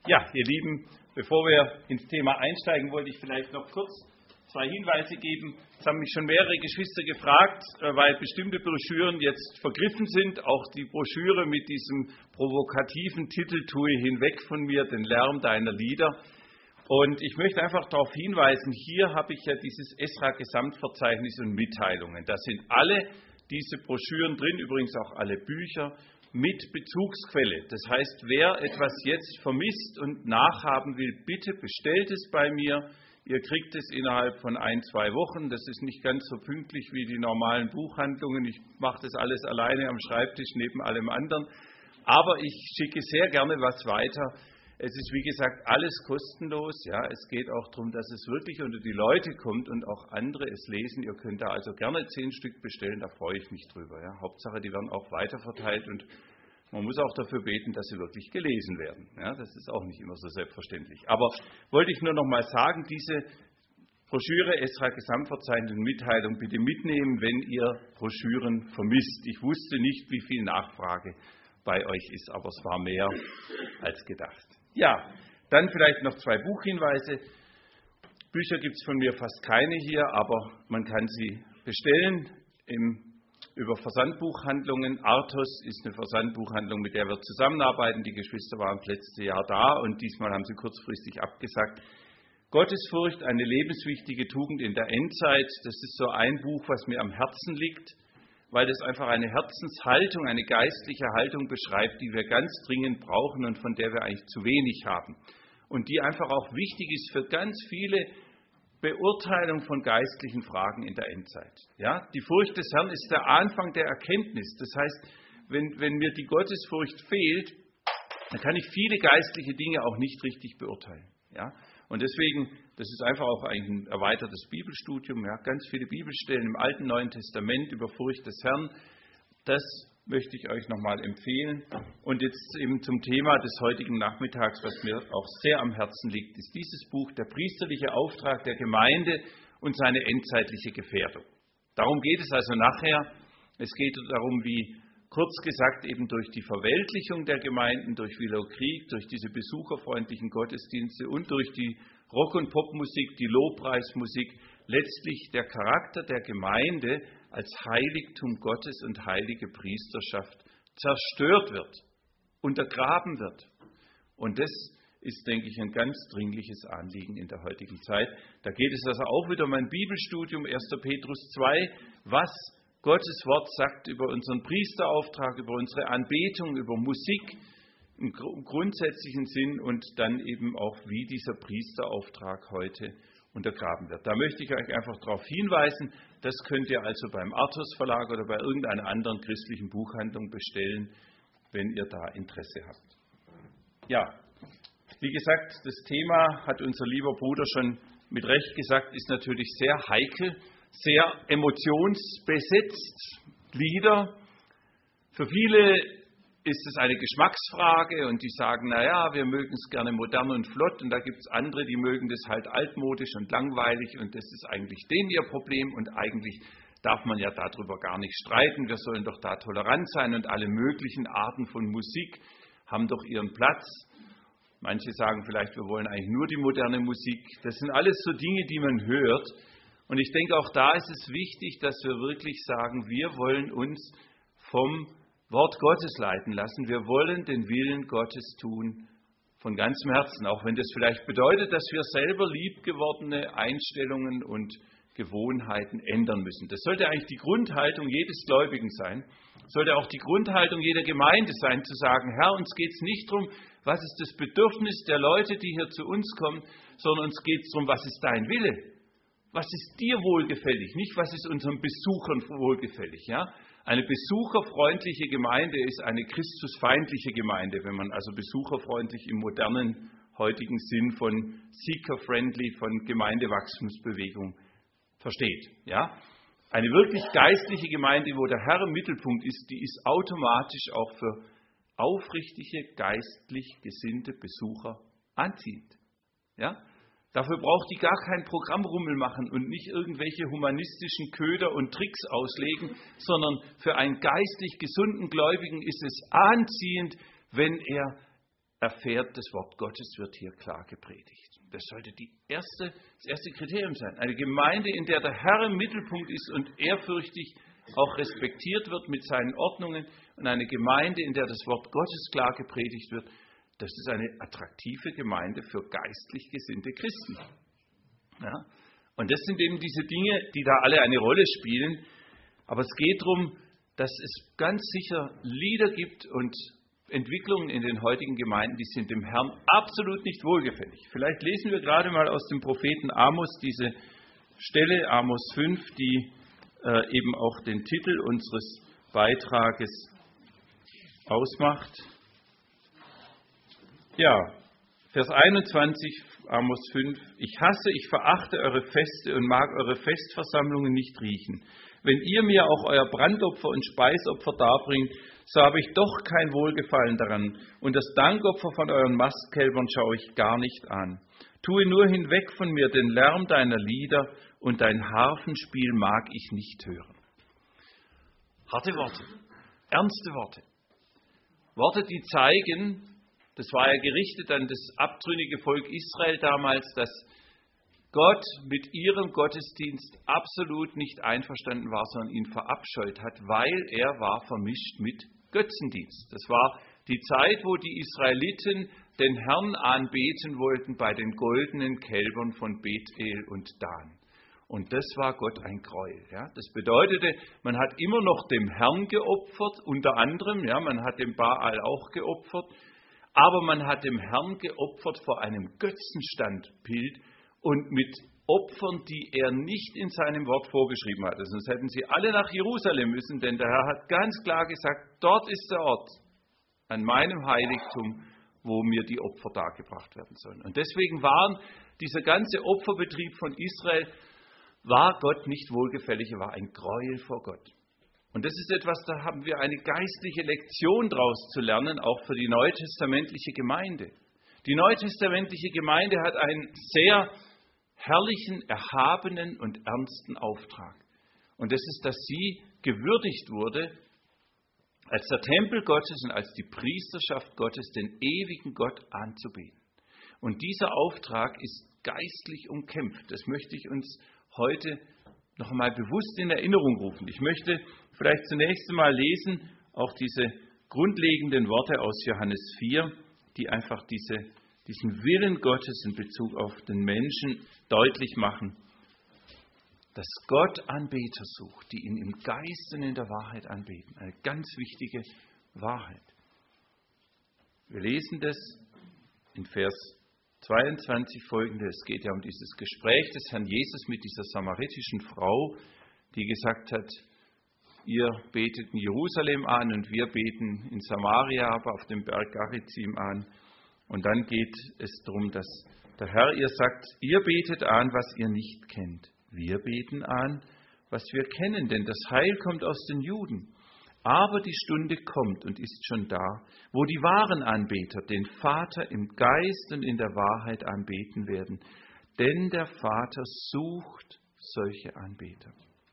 Ja, ihr Lieben, bevor wir ins Thema einsteigen, wollte ich vielleicht noch kurz 2 Hinweise geben. Es haben mich schon mehrere Geschwister gefragt, weil bestimmte Broschüren jetzt vergriffen sind. Auch die Broschüre mit diesem provokativen Titel "Tue hinweg von mir den Lärm deiner Lieder". Und ich möchte einfach darauf hinweisen, hier habe ich ja dieses Esra-Gesamtverzeichnis und Mitteilungen. Da sind alle diese Broschüren drin, übrigens auch alle Bücher, mit Bezugsquelle. Das heißt, wer etwas jetzt vermisst und nachhaben will, bitte bestellt es bei mir. Ihr kriegt es innerhalb von 1-2 Wochen. Das ist nicht ganz so pünktlich wie die normalen Buchhandlungen. Ich mache das alles alleine am Schreibtisch neben allem anderen. Aber ich schicke sehr gerne was weiter. Es ist, wie gesagt, alles kostenlos. Ja, es geht auch darum, dass es wirklich unter die Leute kommt und auch andere es lesen. Ihr könnt da also gerne 10 Stück bestellen, da freue ich mich drüber. Ja. Hauptsache, die werden auch weiterverteilt und man muss auch dafür beten, dass sie wirklich gelesen werden. Ja, das ist auch nicht immer so selbstverständlich. Aber wollte ich nur noch mal sagen, diese Broschüre Esra Gesamtverzeichnis und Mitteilung bitte mitnehmen, wenn ihr Broschüren vermisst. Ich wusste nicht, wie viel Nachfrage bei euch ist, aber es war mehr als gedacht. Ja, dann vielleicht noch 2 Buchhinweise. Bücher gibt es von mir fast keine hier, aber man kann sie bestellen über Versandbuchhandlungen. Arthos ist eine Versandbuchhandlung, mit der wir zusammenarbeiten. Die Geschwister waren letztes Jahr da und diesmal haben sie kurzfristig abgesagt. Gottesfurcht, eine lebenswichtige Tugend in der Endzeit. Das ist so ein Buch, was mir am Herzen liegt, weil das einfach eine Herzenshaltung, eine geistliche Haltung beschreibt, die wir ganz dringend brauchen und von der wir eigentlich zu wenig haben. Und die einfach auch wichtig ist für ganz viele Beurteilung von geistlichen Fragen in der Endzeit. Ja? Die Furcht des Herrn ist der Anfang der Erkenntnis. Das heißt, wenn mir die Gottesfurcht fehlt, dann kann ich viele geistliche Dinge auch nicht richtig beurteilen. Ja? Und deswegen, das ist einfach auch eigentlich ein erweitertes Bibelstudium. Ja? Ganz viele Bibelstellen im Alten und Neuen Testament über Furcht des Herrn. Das möchte ich euch nochmal empfehlen. Und jetzt eben zum Thema des heutigen Nachmittags, was mir auch sehr am Herzen liegt, ist dieses Buch, der priesterliche Auftrag der Gemeinde und seine endzeitliche Gefährdung. Darum geht es also nachher. Es geht darum, wie kurz gesagt eben durch die Verweltlichung der Gemeinden, durch Willow Creek, durch diese besucherfreundlichen Gottesdienste und durch die Rock- und Popmusik, die Lobpreismusik, letztlich der Charakter der Gemeinde als Heiligtum Gottes und heilige Priesterschaft zerstört wird, untergraben wird. Und das ist, denke ich, ein ganz dringliches Anliegen in der heutigen Zeit. Da geht es also auch wieder um ein Bibelstudium, 1. Petrus 2, was Gottes Wort sagt über unseren Priesterauftrag, über unsere Anbetung, über Musik im grundsätzlichen Sinn und dann eben auch, wie dieser Priesterauftrag heute untergraben wird. Da möchte ich euch einfach darauf hinweisen, das könnt ihr also beim Arthos Verlag oder bei irgendeiner anderen christlichen Buchhandlung bestellen, wenn ihr da Interesse habt. Ja, wie gesagt, das Thema, hat unser lieber Bruder schon mit Recht gesagt, ist natürlich sehr heikel, sehr emotionsbesetzt. Lieder. Für viele ist es eine Geschmacksfrage und die sagen, naja, wir mögen es gerne modern und flott und da gibt es andere, die mögen das halt altmodisch und langweilig und das ist eigentlich denen ihr Problem und eigentlich darf man ja darüber gar nicht streiten, wir sollen doch da tolerant sein und alle möglichen Arten von Musik haben doch ihren Platz. Manche sagen vielleicht, wir wollen eigentlich nur die moderne Musik. Das sind alles so Dinge, die man hört und ich denke, auch da ist es wichtig, dass wir wirklich sagen, wir wollen uns vom Wort Gottes leiten lassen. Wir wollen den Willen Gottes tun von ganzem Herzen, auch wenn das vielleicht bedeutet, dass wir selber liebgewordene Einstellungen und Gewohnheiten ändern müssen. Das sollte eigentlich die Grundhaltung jedes Gläubigen sein, sollte auch die Grundhaltung jeder Gemeinde sein, zu sagen, Herr, uns geht es nicht darum, was ist das Bedürfnis der Leute, die hier zu uns kommen, sondern uns geht es darum, was ist dein Wille? Was ist dir wohlgefällig? Nicht, was ist unseren Besuchern wohlgefällig, ja? Eine besucherfreundliche Gemeinde ist eine christusfeindliche Gemeinde, wenn man also besucherfreundlich im modernen, heutigen Sinn von seeker-friendly, von Gemeindewachstumsbewegung versteht. Ja? Eine wirklich geistliche Gemeinde, wo der Herr im Mittelpunkt ist, die ist automatisch auch für aufrichtige, geistlich gesinnte Besucher anziehend. Ja? Dafür braucht die gar kein Programmrummel machen und nicht irgendwelche humanistischen Köder und Tricks auslegen, sondern für einen geistlich gesunden Gläubigen ist es anziehend, wenn er erfährt, das Wort Gottes wird hier klar gepredigt. Das sollte das erste Kriterium sein. Eine Gemeinde, in der der Herr im Mittelpunkt ist und ehrfürchtig auch respektiert wird mit seinen Ordnungen, und eine Gemeinde, in der das Wort Gottes klar gepredigt wird, das ist eine attraktive Gemeinde für geistlich gesinnte Christen. Ja? Und das sind eben diese Dinge, die da alle eine Rolle spielen. Aber es geht darum, dass es ganz sicher Lieder gibt und Entwicklungen in den heutigen Gemeinden, die sind dem Herrn absolut nicht wohlgefällig. Vielleicht lesen wir gerade mal aus dem Propheten Amos diese Stelle, Amos 5, die eben auch den Titel unseres Beitrages ausmacht. Ja, Vers 21, Amos 5. Ich hasse, ich verachte eure Feste und mag eure Festversammlungen nicht riechen. Wenn ihr mir auch euer Brandopfer und Speisopfer darbringt, so habe ich doch kein Wohlgefallen daran. Und das Dankopfer von euren Mastkälbern schaue ich gar nicht an. Tue nur hinweg von mir den Lärm deiner Lieder und dein Harfenspiel mag ich nicht hören. Harte Worte, ernste Worte. Worte, die zeigen, das war ja gerichtet an das abtrünnige Volk Israel damals, dass Gott mit ihrem Gottesdienst absolut nicht einverstanden war, sondern ihn verabscheut hat, weil er war vermischt mit Götzendienst. Das war die Zeit, wo die Israeliten den Herrn anbeten wollten bei den goldenen Kälbern von Bethel und Dan. Und das war Gott ein Gräuel. Ja. Das bedeutete, man hat immer noch dem Herrn geopfert, unter anderem, ja, man hat dem Baal auch geopfert, aber man hat dem Herrn geopfert vor einem Götzenstandbild und mit Opfern, die er nicht in seinem Wort vorgeschrieben hatte. Sonst hätten sie alle nach Jerusalem müssen, denn der Herr hat ganz klar gesagt, dort ist der Ort an meinem Heiligtum, wo mir die Opfer dargebracht werden sollen. Und deswegen waren dieser ganze Opferbetrieb von Israel, war Gott nicht wohlgefällig, er war ein Gräuel vor Gott. Und das ist etwas, da haben wir eine geistliche Lektion daraus zu lernen, auch für die neutestamentliche Gemeinde. Die neutestamentliche Gemeinde hat einen sehr herrlichen, erhabenen und ernsten Auftrag. Und das ist, dass sie gewürdigt wurde, als der Tempel Gottes und als die Priesterschaft Gottes den ewigen Gott anzubeten. Und dieser Auftrag ist geistlich umkämpft. Das möchte ich uns heute noch einmal bewusst in Erinnerung rufen. Ich möchte vielleicht zunächst einmal lesen, auch diese grundlegenden Worte aus Johannes 4, die einfach diesen Willen Gottes in Bezug auf den Menschen deutlich machen, dass Gott Anbeter sucht, die ihn im Geist und in der Wahrheit anbeten. Eine ganz wichtige Wahrheit. Wir lesen das in Vers 22 folgende. Es geht ja um dieses Gespräch des Herrn Jesus mit dieser samaritischen Frau, die gesagt hat, ihr betet in Jerusalem an und wir beten in Samaria, aber auf dem Berg Garizim an. Und dann geht es darum, dass der Herr ihr sagt, ihr betet an, was ihr nicht kennt. Wir beten an, was wir kennen, denn das Heil kommt aus den Juden. Aber die Stunde kommt und ist schon da, wo die wahren Anbeter den Vater im Geist und in der Wahrheit anbeten werden. Denn der Vater sucht solche Anbeter.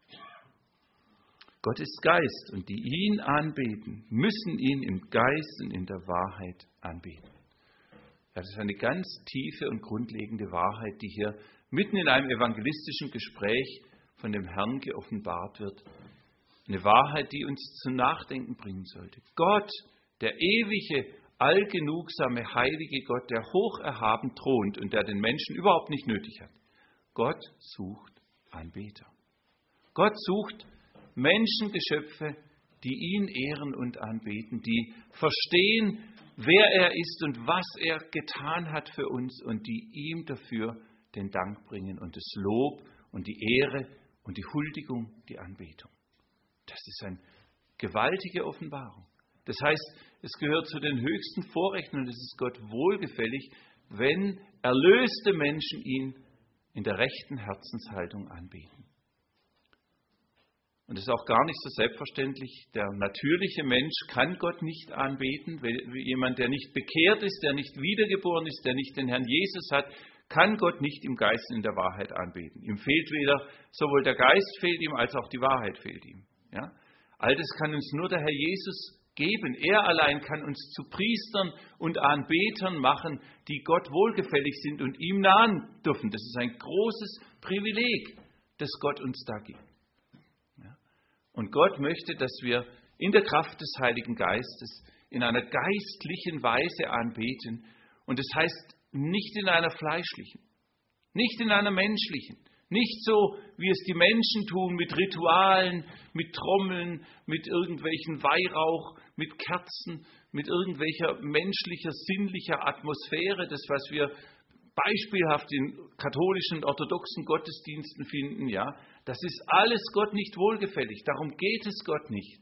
Gott ist Geist und die ihn anbeten, müssen ihn im Geist und in der Wahrheit anbeten. Ja, das ist eine ganz tiefe und grundlegende Wahrheit, die hier mitten in einem evangelistischen Gespräch von dem Herrn geoffenbart wird. Eine Wahrheit, die uns zum Nachdenken bringen sollte. Gott, der ewige, allgenugsame, heilige Gott, der hoch erhaben thront und der den Menschen überhaupt nicht nötig hat. Gott sucht Anbeter. Gott sucht Menschengeschöpfe, die ihn ehren und anbeten, die verstehen, wer er ist und was er getan hat für uns und die ihm dafür den Dank bringen und das Lob und die Ehre und die Huldigung, die Anbetung. Das ist eine gewaltige Offenbarung. Das heißt, es gehört zu den höchsten Vorrechten und es ist Gott wohlgefällig, wenn erlöste Menschen ihn in der rechten Herzenshaltung anbeten. Und das ist auch gar nicht so selbstverständlich. Der natürliche Mensch kann Gott nicht anbeten. Jemand, der nicht bekehrt ist, der nicht wiedergeboren ist, der nicht den Herrn Jesus hat, kann Gott nicht im Geist und in der Wahrheit anbeten. Ihm fehlt weder, sowohl der Geist fehlt ihm, als auch die Wahrheit fehlt ihm. Ja? All das kann uns nur der Herr Jesus geben. Er allein kann uns zu Priestern und Anbetern machen, die Gott wohlgefällig sind und ihm nahen dürfen. Das ist ein großes Privileg, das Gott uns da gibt. Ja. Und Gott möchte, dass wir in der Kraft des Heiligen Geistes in einer geistlichen Weise anbeten. Und das heißt nicht in einer fleischlichen, nicht in einer menschlichen, nicht so, wie es die Menschen tun, mit Ritualen, mit Trommeln, mit irgendwelchen Weihrauch, mit Kerzen, mit irgendwelcher menschlicher, sinnlicher Atmosphäre, das, was wir beispielhaft in katholischen und orthodoxen Gottesdiensten finden, ja, das ist alles Gott nicht wohlgefällig. Darum geht es Gott nicht.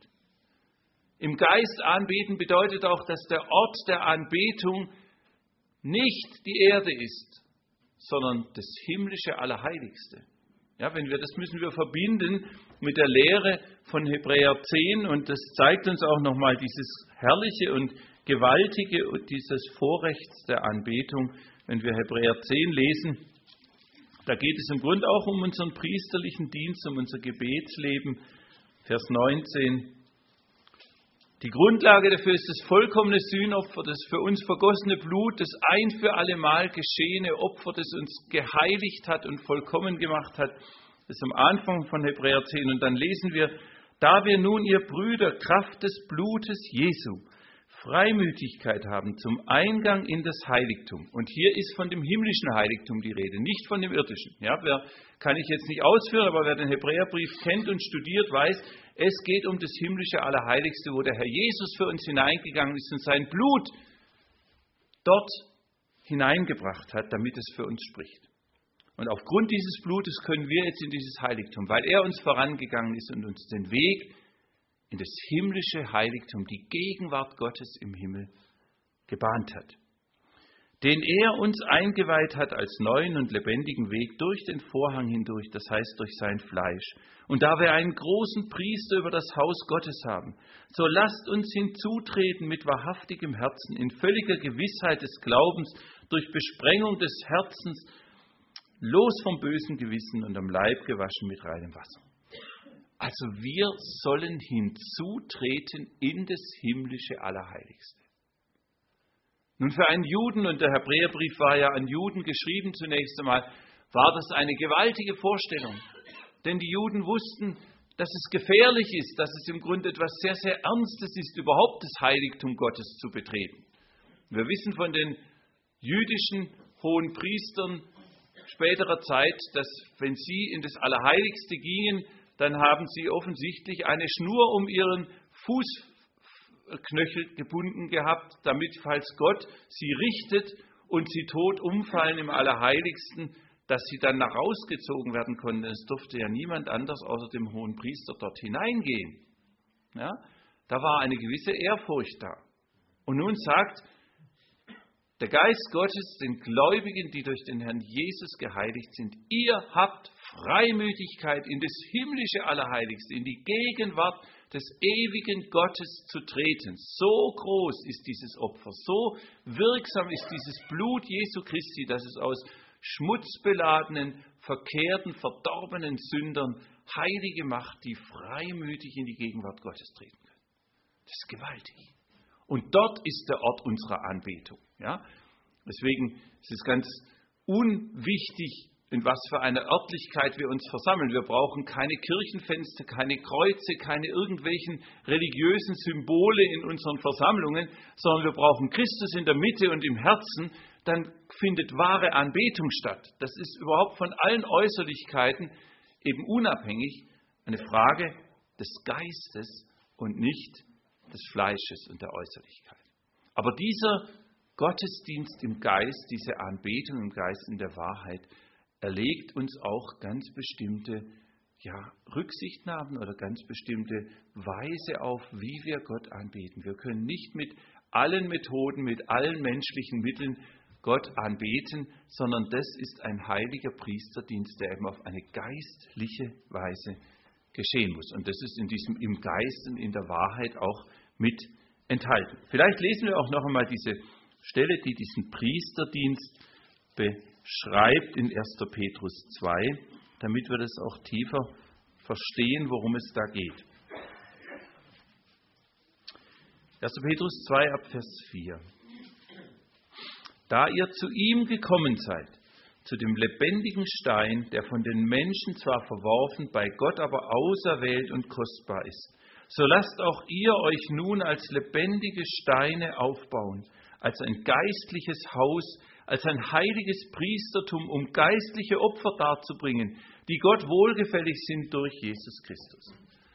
Im Geist anbeten bedeutet auch, dass der Ort der Anbetung nicht die Erde ist, sondern das himmlische Allerheiligste. Ja, das müssen wir verbinden mit der Lehre von Hebräer 10 und das zeigt uns auch nochmal dieses herrliche und gewaltige und dieses Vorrechts der Anbetung, wenn wir Hebräer 10 lesen. Da geht es im Grunde auch um unseren priesterlichen Dienst, um unser Gebetsleben. Vers 19. Die Grundlage dafür ist das vollkommene Sühnopfer, das für uns vergossene Blut, das ein für alle Mal geschehene Opfer, das uns geheiligt hat und vollkommen gemacht hat. Das ist am Anfang von Hebräer 10. Und dann lesen wir, da wir nun, ihr Brüder, Kraft des Blutes Jesu, Freimütigkeit haben zum Eingang in das Heiligtum. Und hier ist von dem himmlischen Heiligtum die Rede, nicht von dem irdischen. Ja, kann ich jetzt nicht ausführen, aber wer den Hebräerbrief kennt und studiert, weiß, es geht um das himmlische Allerheiligste, wo der Herr Jesus für uns hineingegangen ist und sein Blut dort hineingebracht hat, damit es für uns spricht. Und aufgrund dieses Blutes können wir jetzt in dieses Heiligtum, weil er uns vorangegangen ist und uns den Weg in das himmlische Heiligtum, die Gegenwart Gottes im Himmel, gebahnt hat. Den er uns eingeweiht hat als neuen und lebendigen Weg durch den Vorhang hindurch, das heißt durch sein Fleisch. Und da wir einen großen Priester über das Haus Gottes haben, so lasst uns hinzutreten mit wahrhaftigem Herzen, in völliger Gewissheit des Glaubens, durch Besprengung des Herzens, los vom bösen Gewissen und am Leib gewaschen mit reinem Wasser. Also wir sollen hinzutreten in das himmlische Allerheiligste. Nun für einen Juden, und der Hebräerbrief war ja an Juden geschrieben zunächst einmal, war das eine gewaltige Vorstellung. Denn die Juden wussten, dass es gefährlich ist, dass es im Grunde etwas sehr, sehr Ernstes ist, überhaupt das Heiligtum Gottes zu betreten. Wir wissen von den jüdischen hohen Priestern späterer Zeit, dass wenn sie in das Allerheiligste gingen, dann haben sie offensichtlich eine Schnur um ihren Fußknöchel gebunden gehabt, damit, falls Gott sie richtet und sie tot umfallen im Allerheiligsten, dass sie dann nach rausgezogen werden konnten. Es durfte ja niemand anders außer dem hohen Priester dort hineingehen. Ja, da war eine gewisse Ehrfurcht da. Und nun sagt der Geist Gottes den Gläubigen, die durch den Herrn Jesus geheiligt sind, ihr habt Freimütigkeit in das himmlische Allerheiligste, in die Gegenwart des ewigen Gottes zu treten. So groß ist dieses Opfer, so wirksam ist dieses Blut Jesu Christi, dass es aus schmutzbeladenen, verkehrten, verdorbenen Sündern Heilige macht, die freimütig in die Gegenwart Gottes treten können. Das ist gewaltig. Und dort ist der Ort unserer Anbetung. Ja? Deswegen ist es ganz unwichtig, in was für einer Örtlichkeit wir uns versammeln. Wir brauchen keine Kirchenfenster, keine Kreuze, keine irgendwelchen religiösen Symbole in unseren Versammlungen, sondern wir brauchen Christus in der Mitte und im Herzen. Dann findet wahre Anbetung statt. Das ist überhaupt von allen Äußerlichkeiten eben unabhängig eine Frage des Geistes und nicht des Fleisches und der Äußerlichkeit. Aber dieser Gottesdienst im Geist, diese Anbetung im Geist in der Wahrheit, erlegt uns auch ganz bestimmte Rücksichtnahmen oder ganz bestimmte Weise auf, wie wir Gott anbeten. Wir können nicht mit allen Methoden, mit allen menschlichen Mitteln Gott anbeten, sondern das ist ein heiliger Priesterdienst, der eben auf eine geistliche Weise geschehen muss. Und das ist in diesem im Geist und in der Wahrheit auch mit enthalten. Vielleicht lesen wir auch noch einmal diese Stelle, die diesen Priesterdienst beschreibt in 1. Petrus 2, damit wir das auch tiefer verstehen, worum es da geht. 1. Petrus 2 ab Vers 4. Da ihr zu ihm gekommen seid, zu dem lebendigen Stein, der von den Menschen zwar verworfen, bei Gott aber auserwählt und kostbar ist, so lasst auch ihr euch nun als lebendige Steine aufbauen, als ein geistliches Haus, als ein heiliges Priestertum, um geistliche Opfer darzubringen, die Gott wohlgefällig sind durch Jesus Christus.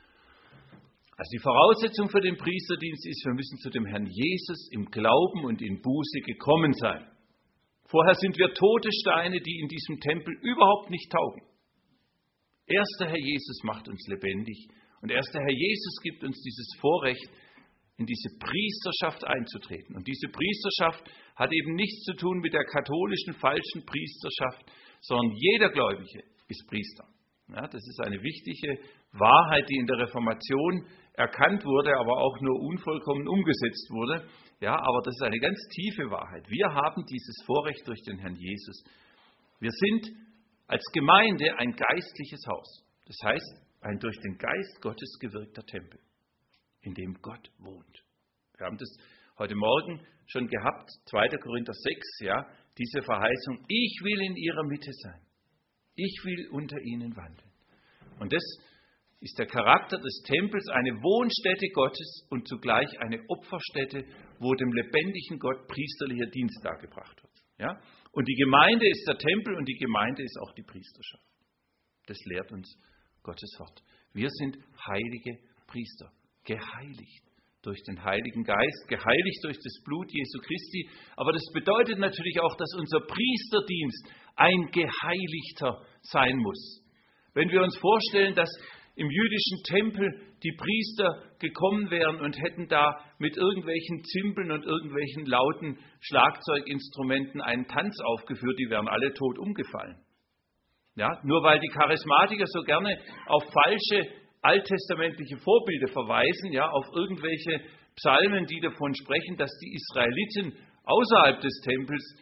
Also die Voraussetzung für den Priesterdienst ist, wir müssen zu dem Herrn Jesus im Glauben und in Buße gekommen sein. Vorher sind wir tote Steine, die in diesem Tempel überhaupt nicht taugen. Erst der Herr Jesus macht uns lebendig und erst der Herr Jesus gibt uns dieses Vorrecht, in diese Priesterschaft einzutreten. Und diese Priesterschaft hat eben nichts zu tun mit der katholischen falschen Priesterschaft, sondern jeder Gläubige ist Priester. Ja, das ist eine wichtige Wahrheit, die in der Reformation erkannt wurde, aber auch nur unvollkommen umgesetzt wurde. Ja, aber das ist eine ganz tiefe Wahrheit. Wir haben dieses Vorrecht durch den Herrn Jesus. Wir sind als Gemeinde ein geistliches Haus. Das heißt, ein durch den Geist Gottes gewirkter Tempel, in dem Gott wohnt. Wir haben das heute Morgen schon gehabt, 2. Korinther 6, ja, diese Verheißung, ich will in ihrer Mitte sein. Ich will unter ihnen wandeln. Und das ist der Charakter des Tempels, eine Wohnstätte Gottes und zugleich eine Opferstätte, wo dem lebendigen Gott priesterlicher Dienst dargebracht wird. Ja? Und die Gemeinde ist der Tempel und die Gemeinde ist auch die Priesterschaft. Das lehrt uns Gottes Wort. Wir sind heilige Priester, geheiligt durch den Heiligen Geist, geheiligt durch das Blut Jesu Christi. Aber das bedeutet natürlich auch, dass unser Priesterdienst ein Geheiligter sein muss. Wenn wir uns vorstellen, dass im jüdischen Tempel die Priester gekommen wären und hätten da mit irgendwelchen Zimbeln und irgendwelchen lauten Schlagzeuginstrumenten einen Tanz aufgeführt, die wären alle tot umgefallen. Ja, nur weil die Charismatiker so gerne auf falsche alttestamentliche Vorbilder verweisen, ja, auf irgendwelche Psalmen, die davon sprechen, dass die Israeliten außerhalb des Tempels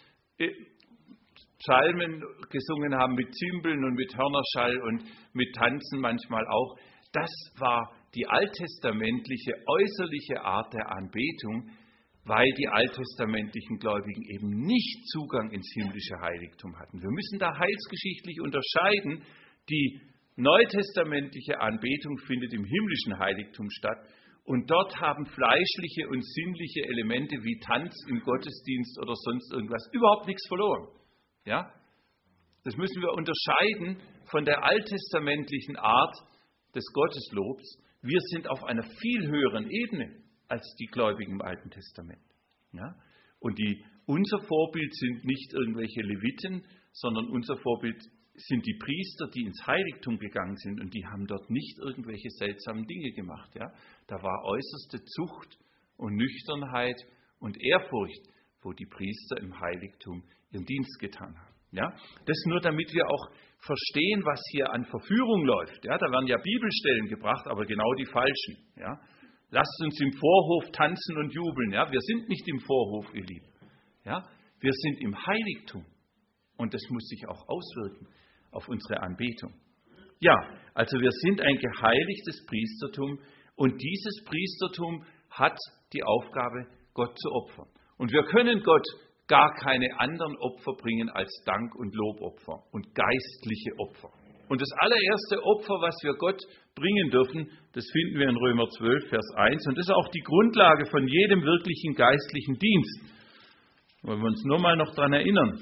Psalmen gesungen haben mit Zimbeln und mit Hörnerschall und mit Tanzen manchmal auch. Das war die alttestamentliche, äußerliche Art der Anbetung, weil die alttestamentlichen Gläubigen eben nicht Zugang ins himmlische Heiligtum hatten. Wir müssen da heilsgeschichtlich unterscheiden. Die neutestamentliche Anbetung findet im himmlischen Heiligtum statt und dort haben fleischliche und sinnliche Elemente wie Tanz im Gottesdienst oder sonst irgendwas überhaupt nichts verloren. Ja? Das müssen wir unterscheiden von der alttestamentlichen Art des Gotteslobs. Wir sind auf einer viel höheren Ebene als die Gläubigen im Alten Testament. Ja? Und unser Vorbild sind nicht irgendwelche Leviten, sondern unser Vorbild sind die Priester, die ins Heiligtum gegangen sind und die haben dort nicht irgendwelche seltsamen Dinge gemacht. Ja? Da war äußerste Zucht und Nüchternheit und Ehrfurcht, wo die Priester im Heiligtum ihren Dienst getan haben. Ja? Das nur, damit wir auch verstehen, was hier an Verführung läuft. Ja? Da werden ja Bibelstellen gebracht, aber genau die falschen. Ja? Lasst uns im Vorhof tanzen und jubeln. Ja? Wir sind nicht im Vorhof, ihr Lieben. Ja? Wir sind im Heiligtum. Und das muss sich auch auswirken auf unsere Anbetung. Ja, also wir sind ein geheiligtes Priestertum und dieses Priestertum hat die Aufgabe, Gott zu opfern. Und wir können Gott gar keine anderen Opfer bringen als Dank- und Lobopfer und geistliche Opfer. Und das allererste Opfer, was wir Gott bringen dürfen, das finden wir in Römer 12, Vers 1. Und das ist auch die Grundlage von jedem wirklichen geistlichen Dienst. Wollen wir uns nur mal noch daran erinnern.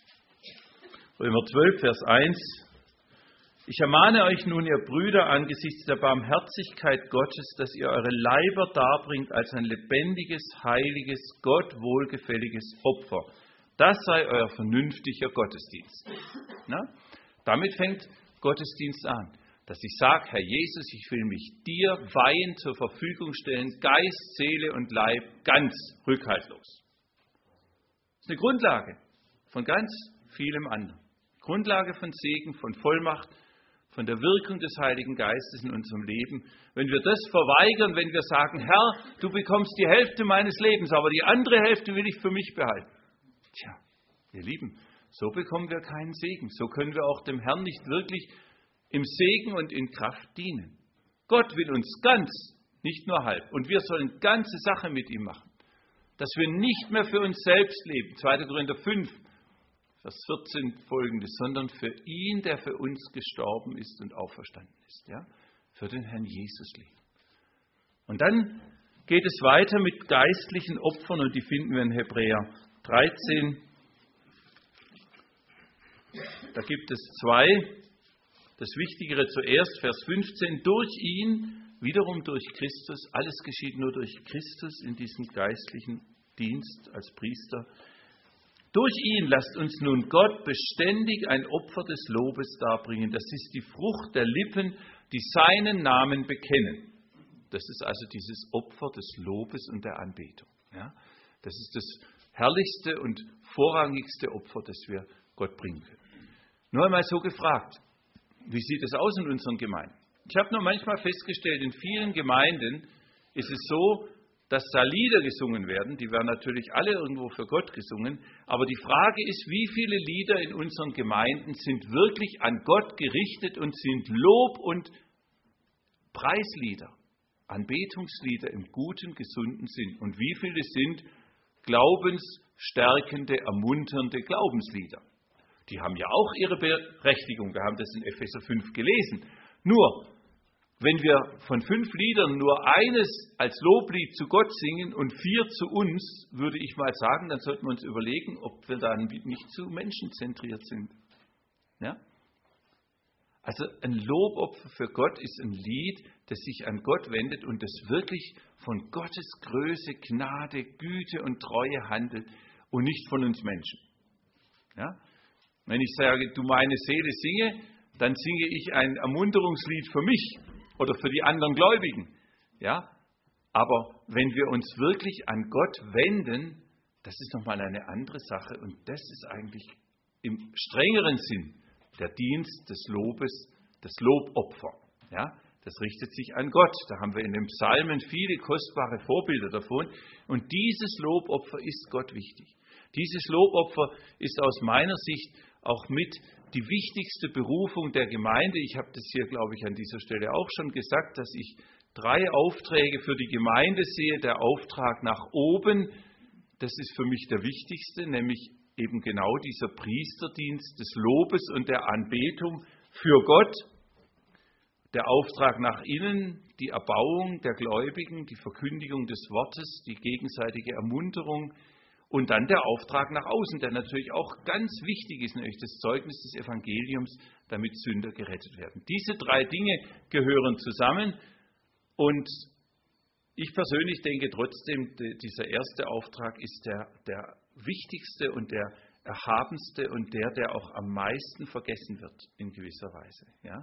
Römer 12, Vers 1. Ich ermahne euch nun, ihr Brüder, angesichts der Barmherzigkeit Gottes, dass ihr eure Leiber darbringt als ein lebendiges, heiliges, Gott wohlgefälliges Opfer. Das sei euer vernünftiger Gottesdienst. Na? Damit fängt Gottesdienst an, dass ich sage, Herr Jesus, ich will mich dir weihen, zur Verfügung stellen, Geist, Seele und Leib ganz rückhaltlos. Das ist eine Grundlage von ganz vielem anderen. Grundlage von Segen, von Vollmacht, von der Wirkung des Heiligen Geistes in unserem Leben. Wenn wir das verweigern, wenn wir sagen, Herr, du bekommst die Hälfte meines Lebens, aber die andere Hälfte will ich für mich behalten. Tja, ihr Lieben, so bekommen wir keinen Segen. So können wir auch dem Herrn nicht wirklich im Segen und in Kraft dienen. Gott will uns ganz nicht nur halb. Und wir sollen ganze Sache mit ihm machen, dass wir nicht mehr für uns selbst leben, 2. Korinther 5, Vers 14 folgendes, sondern für ihn, der für uns gestorben ist und auferstanden ist, ja? Für den Herrn Jesus leben. Und dann geht es weiter mit geistlichen Opfern und die finden wir in Hebräer 13. Da gibt es zwei. Das Wichtigere zuerst, Vers 15. Durch ihn, wiederum durch Christus, alles geschieht nur durch Christus in diesem geistlichen Dienst als Priester. Durch ihn lasst uns nun Gott beständig ein Opfer des Lobes darbringen. Das ist die Frucht der Lippen, die seinen Namen bekennen. Das ist also dieses Opfer des Lobes und der Anbetung. Ja? Das ist das herrlichste und vorrangigste Opfer, das wir Gott bringen können. Nur einmal so gefragt, wie sieht es aus in unseren Gemeinden? Ich habe nur manchmal festgestellt, in vielen Gemeinden ist es so, dass da Lieder gesungen werden, die werden natürlich alle irgendwo für Gott gesungen, aber die Frage ist, wie viele Lieder in unseren Gemeinden sind wirklich an Gott gerichtet und sind Lob- und Preislieder, Anbetungslieder im guten, gesunden Sinn. Und wie viele sind glaubensstärkende, ermunternde Glaubenslieder? Die haben ja auch ihre Berechtigung, wir haben das in Epheser 5 gelesen. Nur, wenn wir von 5 Liedern nur eines als Loblied zu Gott singen und 4 zu uns, würde ich mal sagen, dann sollten wir uns überlegen, ob wir dann nicht zu menschenzentriert sind. Ja? Also ein Lobopfer für Gott ist ein Lied, das sich an Gott wendet und das wirklich von Gottes Größe, Gnade, Güte und Treue handelt und nicht von uns Menschen. Ja? Wenn ich sage, du meine Seele singe, dann singe ich ein Ermunterungslied für mich oder für die anderen Gläubigen. Ja? Aber wenn wir uns wirklich an Gott wenden, das ist nochmal eine andere Sache und das ist eigentlich im strengeren Sinn der Dienst des Lobes, das Lobopfer. Ja? Das richtet sich an Gott. Da haben wir in den Psalmen viele kostbare Vorbilder davon. Und dieses Lobopfer ist Gott wichtig. Dieses Lobopfer ist aus meiner Sicht auch mit die wichtigste Berufung der Gemeinde. Ich habe das hier, glaube ich, an dieser Stelle auch schon gesagt, dass ich 3 Aufträge für die Gemeinde sehe. Der Auftrag nach oben, das ist für mich der wichtigste, nämlich eben genau dieser Priesterdienst des Lobes und der Anbetung für Gott. Der Auftrag nach innen, die Erbauung der Gläubigen, die Verkündigung des Wortes, die gegenseitige Ermunterung und dann der Auftrag nach außen, der natürlich auch ganz wichtig ist, nämlich das Zeugnis des Evangeliums, damit Sünder gerettet werden. Diese 3 Dinge gehören zusammen und ich persönlich denke trotzdem, dieser erste Auftrag ist der wichtigste und der erhabenste und der auch am meisten vergessen wird in gewisser Weise. Ja?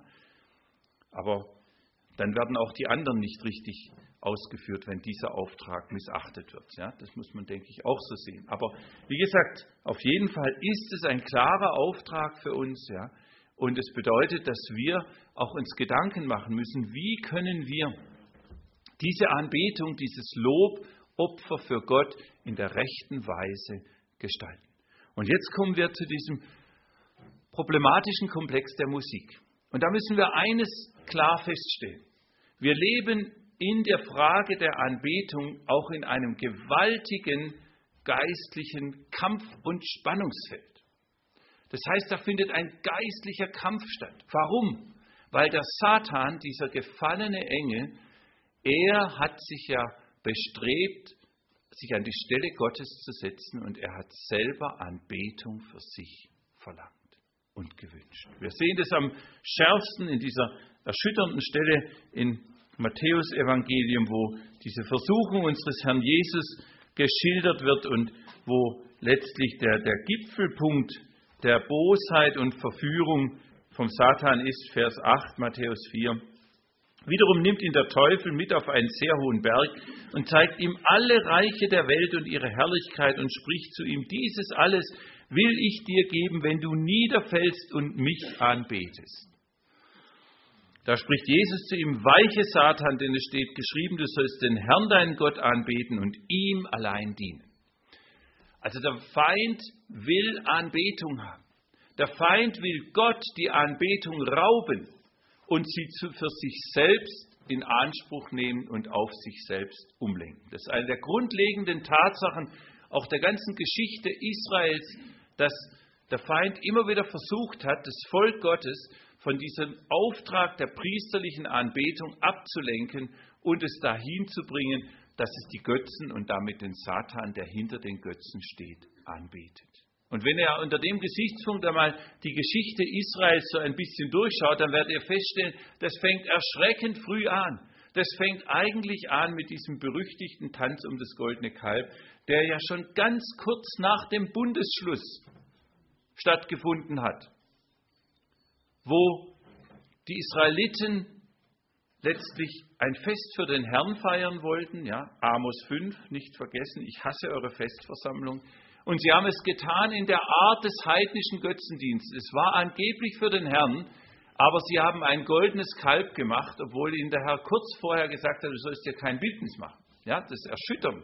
Aber dann werden auch die anderen nicht richtig ausgeführt, wenn dieser Auftrag missachtet wird. Ja? Das muss man, denke ich, auch so sehen. Aber wie gesagt, auf jeden Fall ist es ein klarer Auftrag für uns. Ja? Und es bedeutet, dass wir auch uns Gedanken machen müssen, wie können wir diese Anbetung, dieses Lobopfer für Gott in der rechten Weise gestalten. Und jetzt kommen wir zu diesem problematischen Komplex der Musik. Und da müssen wir eines klar feststellen. Wir leben in der Frage der Anbetung auch in einem gewaltigen geistlichen Kampf- und Spannungsfeld. Das heißt, da findet ein geistlicher Kampf statt. Warum? Weil der Satan, dieser gefallene Engel, er hat sich ja bestrebt, sich an die Stelle Gottes zu setzen und er hat selber Anbetung für sich verlangt und gewünscht. Wir sehen das am schärfsten in dieser erschütternden Stelle in Matthäus Evangelium, wo diese Versuchung unseres Herrn Jesus geschildert wird und wo letztlich der Gipfelpunkt der Bosheit und Verführung vom Satan ist, Vers 8, Matthäus 4. Wiederum nimmt ihn der Teufel mit auf einen sehr hohen Berg und zeigt ihm alle Reiche der Welt und ihre Herrlichkeit und spricht zu ihm, dieses alles will ich dir geben, wenn du niederfällst und mich anbetest. Da spricht Jesus zu ihm, weiche Satan, denn es steht geschrieben, du sollst den Herrn, deinen Gott, anbeten und ihm allein dienen. Also der Feind will Anbetung haben. Der Feind will Gott die Anbetung rauben und sie für sich selbst in Anspruch nehmen und auf sich selbst umlenken. Das ist eine der grundlegenden Tatsachen auch der ganzen Geschichte Israels, dass der Feind immer wieder versucht hat, das Volk Gottes von diesem Auftrag der priesterlichen Anbetung abzulenken und es dahin zu bringen, dass es die Götzen und damit den Satan, der hinter den Götzen steht, anbetet. Und wenn ihr unter dem Gesichtspunkt einmal die Geschichte Israels so ein bisschen durchschaut, dann werdet ihr feststellen, das fängt erschreckend früh an. Das fängt eigentlich an mit diesem berüchtigten Tanz um das goldene Kalb, der ja schon ganz kurz nach dem Bundesschluss stattgefunden hat, wo die Israeliten letztlich ein Fest für den Herrn feiern wollten, ja, Amos 5, nicht vergessen, ich hasse eure Festversammlung. Und sie haben es getan in der Art des heidnischen Götzendienstes. Es war angeblich für den Herrn, aber sie haben ein goldenes Kalb gemacht, obwohl ihnen der Herr kurz vorher gesagt hat, du sollst dir kein Bildnis machen. Ja, das ist erschütternd.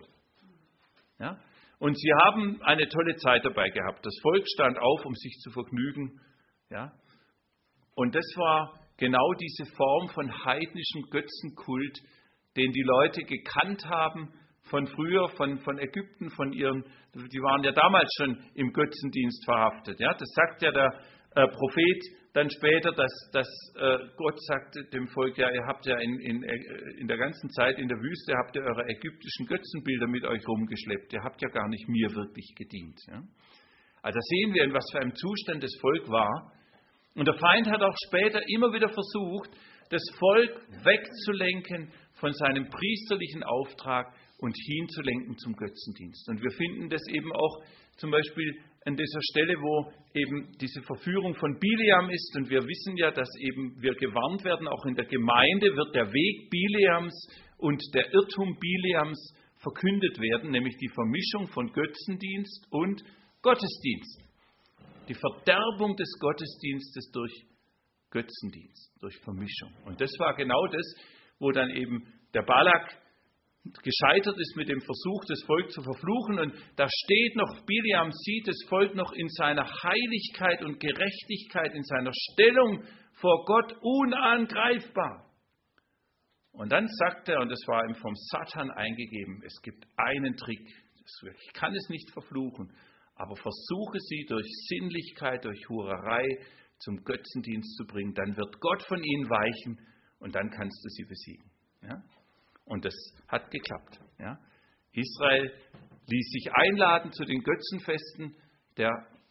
Ja? Und sie haben eine tolle Zeit dabei gehabt. Das Volk stand auf, um sich zu vergnügen. Ja? Und das war genau diese Form von heidnischem Götzenkult, den die Leute gekannt haben von früher, von Ägypten, die waren ja damals schon im Götzendienst verhaftet. Ja? Das sagt ja der Prophet dann später, dass Gott sagte dem Volk, ja, ihr habt ja in der ganzen Zeit in der Wüste, habt ihr eure ägyptischen Götzenbilder mit euch rumgeschleppt. Ihr habt ja gar nicht mir wirklich gedient. Ja? Also da sehen wir, in was für einem Zustand das Volk war. Und der Feind hat auch später immer wieder versucht, das Volk wegzulenken von seinem priesterlichen Auftrag und hinzulenken zum Götzendienst. Und wir finden das eben auch zum Beispiel an dieser Stelle, wo eben diese Verführung von Bileam ist. Und wir wissen ja, dass eben wir gewarnt werden, auch in der Gemeinde wird der Weg Bileams und der Irrtum Bileams verkündet werden, nämlich die Vermischung von Götzendienst und Gottesdienst. Die Verderbung des Gottesdienstes durch Götzendienst, durch Vermischung. Und das war genau das, wo dann eben der Balak gescheitert ist mit dem Versuch, das Volk zu verfluchen. Und da steht noch, Bileam sieht das Volk noch in seiner Heiligkeit und Gerechtigkeit, in seiner Stellung vor Gott unangreifbar. Und dann sagt er, und das war ihm vom Satan eingegeben, es gibt einen Trick, ich kann es nicht verfluchen, aber versuche sie durch Sinnlichkeit, durch Hurerei zum Götzendienst zu bringen, dann wird Gott von ihnen weichen und dann kannst du sie besiegen. Ja? Und das hat geklappt. Ja? Israel ließ sich einladen zu den Götzenfesten der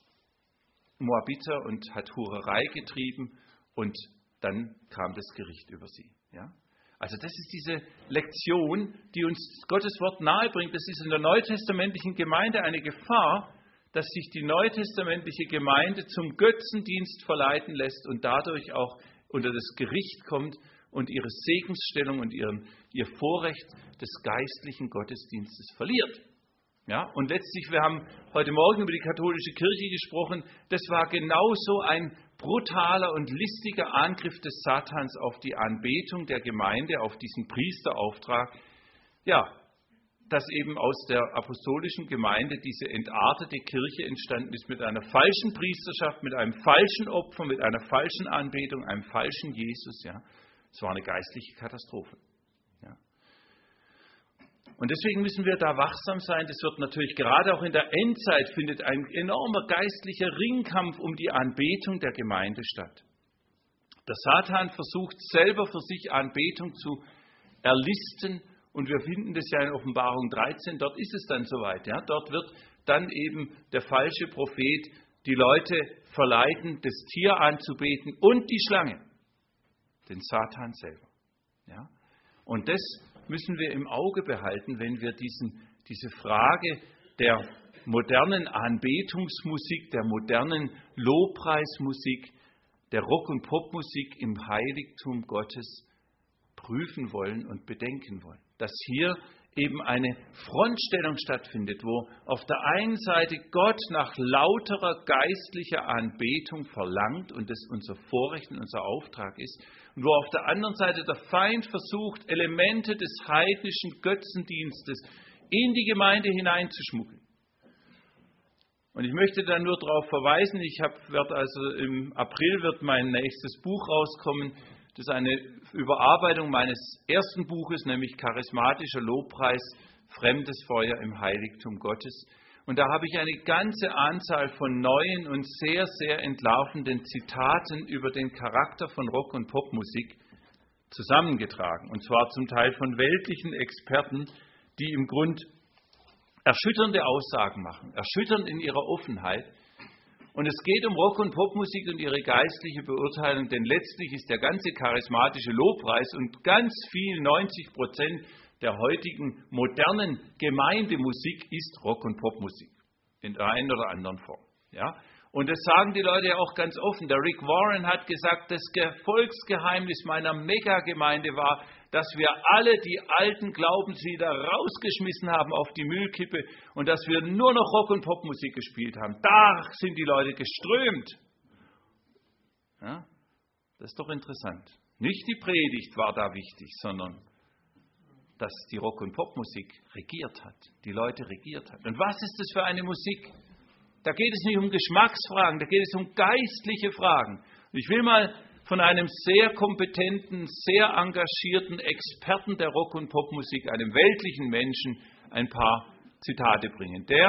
Moabiter und hat Hurerei getrieben und dann kam das Gericht über sie. Ja? Also das ist diese Lektion, die uns Gottes Wort nahebringt. Das ist in der neutestamentlichen Gemeinde eine Gefahr, dass sich die neutestamentliche Gemeinde zum Götzendienst verleiten lässt und dadurch auch unter das Gericht kommt und ihre Segensstellung und ihr Vorrecht des geistlichen Gottesdienstes verliert. Ja, und letztlich, wir haben heute Morgen über die katholische Kirche gesprochen, das war genauso ein brutaler und listiger Angriff des Satans auf die Anbetung der Gemeinde, auf diesen Priesterauftrag, ja, dass eben aus der apostolischen Gemeinde diese entartete Kirche entstanden ist mit einer falschen Priesterschaft, mit einem falschen Opfer, mit einer falschen Anbetung, einem falschen Jesus. Ja. Es war eine geistliche Katastrophe. Ja. Und deswegen müssen wir da wachsam sein. Das wird natürlich gerade auch in der Endzeit findet ein enormer geistlicher Ringkampf um die Anbetung der Gemeinde statt. Der Satan versucht selber für sich Anbetung zu erlisten. Und wir finden das ja in Offenbarung 13, dort ist es dann soweit. Ja? Dort wird dann eben der falsche Prophet die Leute verleiten, das Tier anzubeten und die Schlange, den Satan selber. Ja? Und das müssen wir im Auge behalten, wenn wir diese Frage der modernen Anbetungsmusik, der modernen Lobpreismusik, der Rock- und Popmusik im Heiligtum Gottes prüfen wollen und bedenken wollen. Dass hier eben eine Frontstellung stattfindet, wo auf der einen Seite Gott nach lauterer geistlicher Anbetung verlangt und das unser Vorrecht und unser Auftrag ist, und wo auf der anderen Seite der Feind versucht, Elemente des heidnischen Götzendienstes in die Gemeinde hineinzuschmuggeln. Und ich möchte dann nur darauf verweisen, im April wird mein nächstes Buch rauskommen, Das ist eine Überarbeitung meines ersten Buches, nämlich Charismatischer Lobpreis, Fremdes Feuer im Heiligtum Gottes. Und da habe ich eine ganze Anzahl von neuen und sehr, sehr entlarvenden Zitaten über den Charakter von Rock- und Popmusik zusammengetragen. Und zwar zum Teil von weltlichen Experten, die im Grund erschütternde Aussagen machen, erschütternd in ihrer Offenheit. Und es geht um Rock- und Popmusik und ihre geistliche Beurteilung, denn letztlich ist der ganze charismatische Lobpreis und ganz viel, 90% der heutigen modernen Gemeindemusik ist Rock- und Popmusik in der einen oder anderen Form. Ja? Und das sagen die Leute ja auch ganz offen. Der Rick Warren hat gesagt, das Erfolgsgeheimnis meiner Megagemeinde war, dass wir alle die alten Glaubenslieder rausgeschmissen haben auf die Müllkippe und dass wir nur noch Rock- und Popmusik gespielt haben. Da sind die Leute geströmt. Ja? Das ist doch interessant. Nicht die Predigt war da wichtig, sondern dass die Rock- und Popmusik regiert hat, die Leute regiert hat. Und was ist das für eine Musik? Da geht es nicht um Geschmacksfragen, da geht es um geistliche Fragen. Ich will mal von einem sehr kompetenten, sehr engagierten Experten der Rock- und Popmusik, einem weltlichen Menschen, ein paar Zitate bringen. Der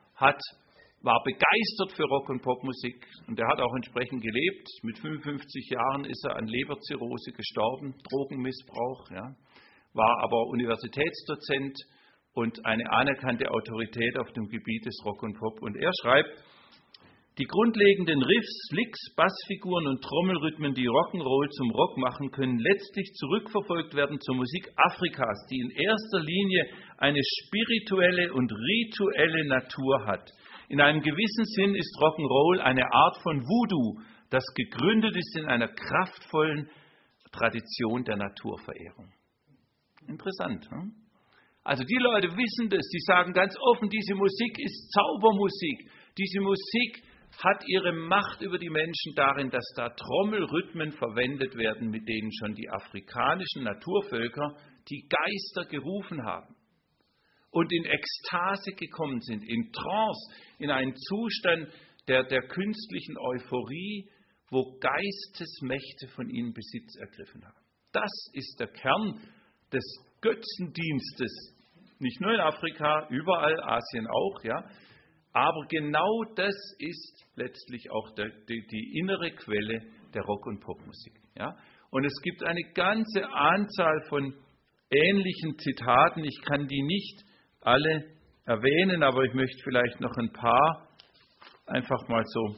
war begeistert für Rock- und Popmusik und der hat auch entsprechend gelebt. Mit 55 Jahren ist er an Leberzirrhose gestorben, Drogenmissbrauch, ja. War aber Universitätsdozent und eine anerkannte Autorität auf dem Gebiet des Rock und Pop. Und er schreibt, die grundlegenden Riffs, Licks, Bassfiguren und Trommelrhythmen, die Rock'n'Roll zum Rock machen, können letztlich zurückverfolgt werden zur Musik Afrikas, die in erster Linie eine spirituelle und rituelle Natur hat. In einem gewissen Sinn ist Rock'n'Roll eine Art von Voodoo, das gegründet ist in einer kraftvollen Tradition der Naturverehrung. Interessant, hm? Also die Leute wissen das, die sagen ganz offen, diese Musik ist Zaubermusik. Diese Musik hat ihre Macht über die Menschen darin, dass da Trommelrhythmen verwendet werden, mit denen schon die afrikanischen Naturvölker die Geister gerufen haben und in Ekstase gekommen sind, in Trance, in einen Zustand der künstlichen Euphorie, wo Geistesmächte von ihnen Besitz ergriffen haben. Das ist der Kern des Götzendienstes, nicht nur in Afrika, überall, Asien auch, ja. Aber genau das ist letztlich auch die innere Quelle der Rock- und Popmusik. Ja. Und es gibt eine ganze Anzahl von ähnlichen Zitaten. Ich kann die nicht alle erwähnen, aber ich möchte vielleicht noch ein paar einfach mal so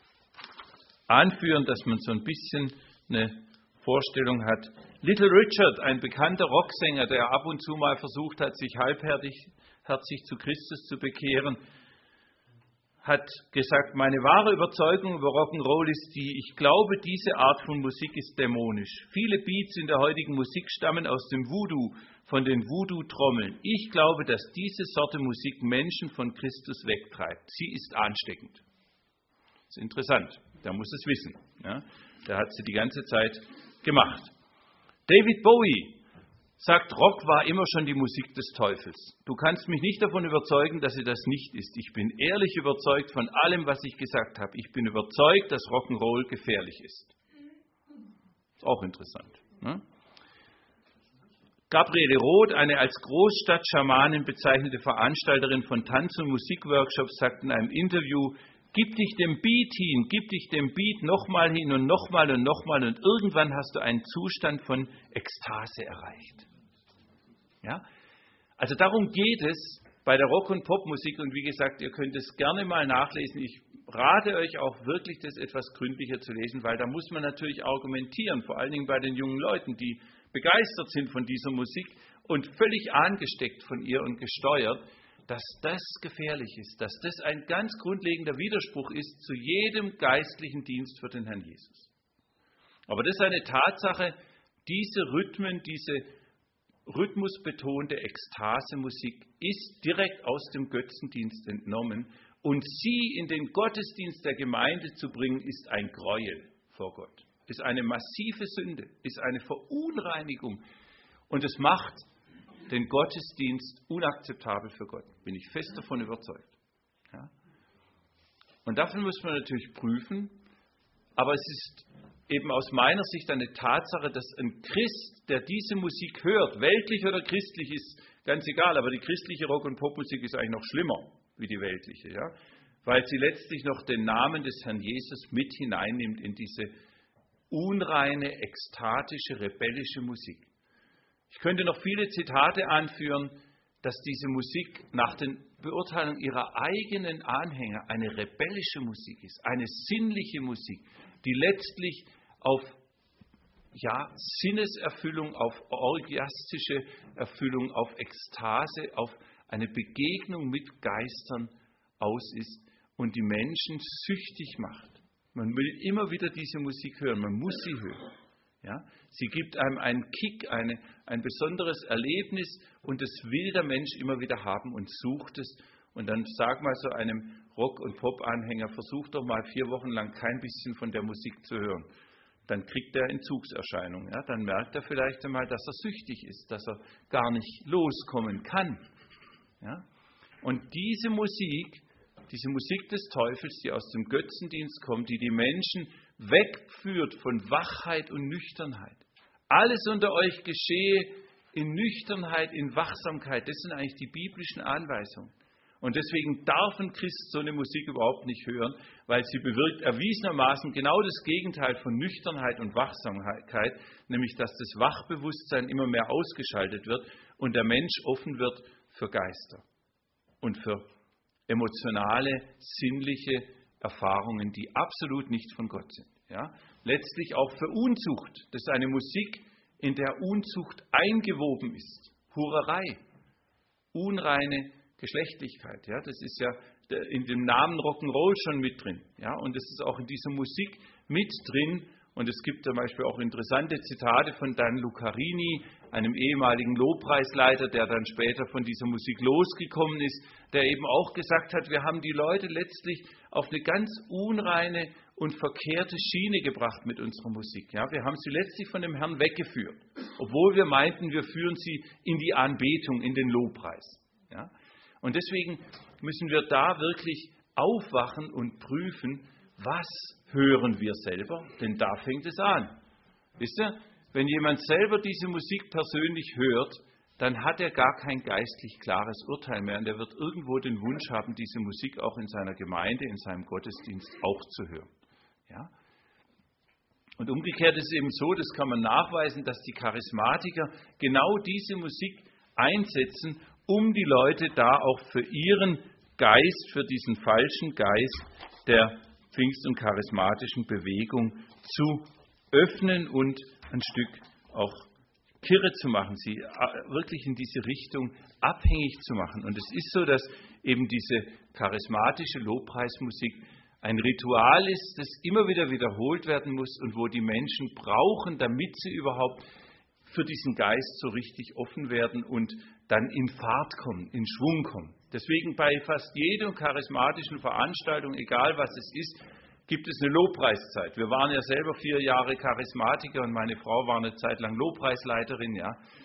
anführen, dass man so ein bisschen eine Vorstellung hat. Little Richard, ein bekannter Rocksänger, der ab und zu mal versucht hat, sich halbherzig zu Christus zu bekehren, hat gesagt, meine wahre Überzeugung über Rock'n'Roll ist die, ich glaube, diese Art von Musik ist dämonisch. Viele Beats in der heutigen Musik stammen aus dem Voodoo, von den Voodoo-Trommeln. Ich glaube, dass diese Sorte Musik Menschen von Christus wegtreibt. Sie ist ansteckend. Das ist interessant, der muss es wissen. Ja? Der hat sie die ganze Zeit gemacht. David Bowie sagt, Rock war immer schon die Musik des Teufels. Du kannst mich nicht davon überzeugen, dass sie das nicht ist. Ich bin ehrlich überzeugt von allem, was ich gesagt habe. Ich bin überzeugt, dass Rock'n'Roll gefährlich ist. Ist auch interessant. Ne? Gabriele Roth, eine als Großstadt-Schamanin bezeichnete Veranstalterin von Tanz- und Musikworkshops, sagt in einem Interview, gib dich dem Beat hin, gib dich dem Beat nochmal hin und nochmal und nochmal und irgendwann hast du einen Zustand von Ekstase erreicht. Ja? Also darum geht es bei der Rock- und Popmusik und wie gesagt, ihr könnt es gerne mal nachlesen. Ich rate euch auch wirklich, das etwas gründlicher zu lesen, weil da muss man natürlich argumentieren, vor allen Dingen bei den jungen Leuten, die begeistert sind von dieser Musik und völlig angesteckt von ihr und gesteuert, dass das gefährlich ist, dass das ein ganz grundlegender Widerspruch ist zu jedem geistlichen Dienst für den Herrn Jesus. Aber das ist eine Tatsache, diese Rhythmen, diese rhythmusbetonte Ekstasemusik ist direkt aus dem Götzendienst entnommen und sie in den Gottesdienst der Gemeinde zu bringen, ist ein Gräuel vor Gott, ist eine massive Sünde, ist eine Verunreinigung und es macht den Gottesdienst unakzeptabel für Gott. Bin ich fest davon überzeugt. Ja? Und dafür muss man natürlich prüfen, aber es ist eben aus meiner Sicht eine Tatsache, dass ein Christ, der diese Musik hört, weltlich oder christlich, ist ganz egal, aber die christliche Rock- und Popmusik ist eigentlich noch schlimmer wie die weltliche, ja? Weil sie letztlich noch den Namen des Herrn Jesus mit hineinnimmt in diese unreine, ekstatische, rebellische Musik. Ich könnte noch viele Zitate anführen, dass diese Musik nach den Beurteilungen ihrer eigenen Anhänger eine rebellische Musik ist, eine sinnliche Musik, die letztlich auf Sinneserfüllung, auf orgiastische Erfüllung, auf Ekstase, auf eine Begegnung mit Geistern aus ist und die Menschen süchtig macht. Man will immer wieder diese Musik hören, man muss sie hören. Ja? Sie gibt einem einen Kick, ein besonderes Erlebnis und das will der Mensch immer wieder haben und sucht es. Und dann sag mal so einem Rock- und Pop-Anhänger, versuch doch mal 4 Wochen lang kein bisschen von der Musik zu hören. Dann kriegt er Entzugserscheinungen. Ja? Dann merkt er vielleicht einmal, dass er süchtig ist, dass er gar nicht loskommen kann. Ja? Und diese Musik des Teufels, die aus dem Götzendienst kommt, die die Menschen wegführt von Wachheit und Nüchternheit. Alles unter euch geschehe in Nüchternheit, in Wachsamkeit. Das sind eigentlich die biblischen Anweisungen. Und deswegen darf ein Christ so eine Musik überhaupt nicht hören, weil sie bewirkt erwiesenermaßen genau das Gegenteil von Nüchternheit und Wachsamkeit, nämlich dass das Wachbewusstsein immer mehr ausgeschaltet wird und der Mensch offen wird für Geister und für emotionale, sinnliche Erfahrungen, die absolut nicht von Gott sind. Ja? Letztlich auch für Unzucht. Das ist eine Musik, in der Unzucht eingewoben ist. Hurerei, unreine Geschlechtlichkeit. Ja? Das ist ja in dem Namen Rock'n'Roll schon mit drin. Ja? Und das ist auch in dieser Musik mit drin. Und es gibt zum Beispiel auch interessante Zitate von Dan Lucarini, einem ehemaligen Lobpreisleiter, der dann später von dieser Musik losgekommen ist, der eben auch gesagt hat, wir haben die Leute letztlich auf eine ganz unreine und verkehrte Schiene gebracht mit unserer Musik. Ja, wir haben sie letztlich von dem Herrn weggeführt, obwohl wir meinten, wir führen sie in die Anbetung, in den Lobpreis. Ja, und deswegen müssen wir da wirklich aufwachen und prüfen, was hören wir selber? Denn da fängt es an. Wisst ihr, wenn jemand selber diese Musik persönlich hört, dann hat er gar kein geistlich klares Urteil mehr und er wird irgendwo den Wunsch haben, diese Musik auch in seiner Gemeinde, in seinem Gottesdienst auch zu hören. Ja? Und umgekehrt ist es eben so, das kann man nachweisen, dass die Charismatiker genau diese Musik einsetzen, um die Leute da auch für ihren Geist, für diesen falschen Geist der Pfingst- und charismatischen Bewegung zu öffnen und ein Stück auch kirre zu machen, sie wirklich in diese Richtung abhängig zu machen. Und es ist so, dass eben diese charismatische Lobpreismusik ein Ritual ist, das immer wieder wiederholt werden muss und wo die Menschen brauchen, damit sie überhaupt für diesen Geist so richtig offen werden und dann in Fahrt kommen, in Schwung kommen. Deswegen bei fast jeder charismatischen Veranstaltung, egal was es ist, gibt es eine Lobpreiszeit. Wir waren ja selber 4 Jahre Charismatiker und meine Frau war eine Zeit lang Lobpreisleiterin.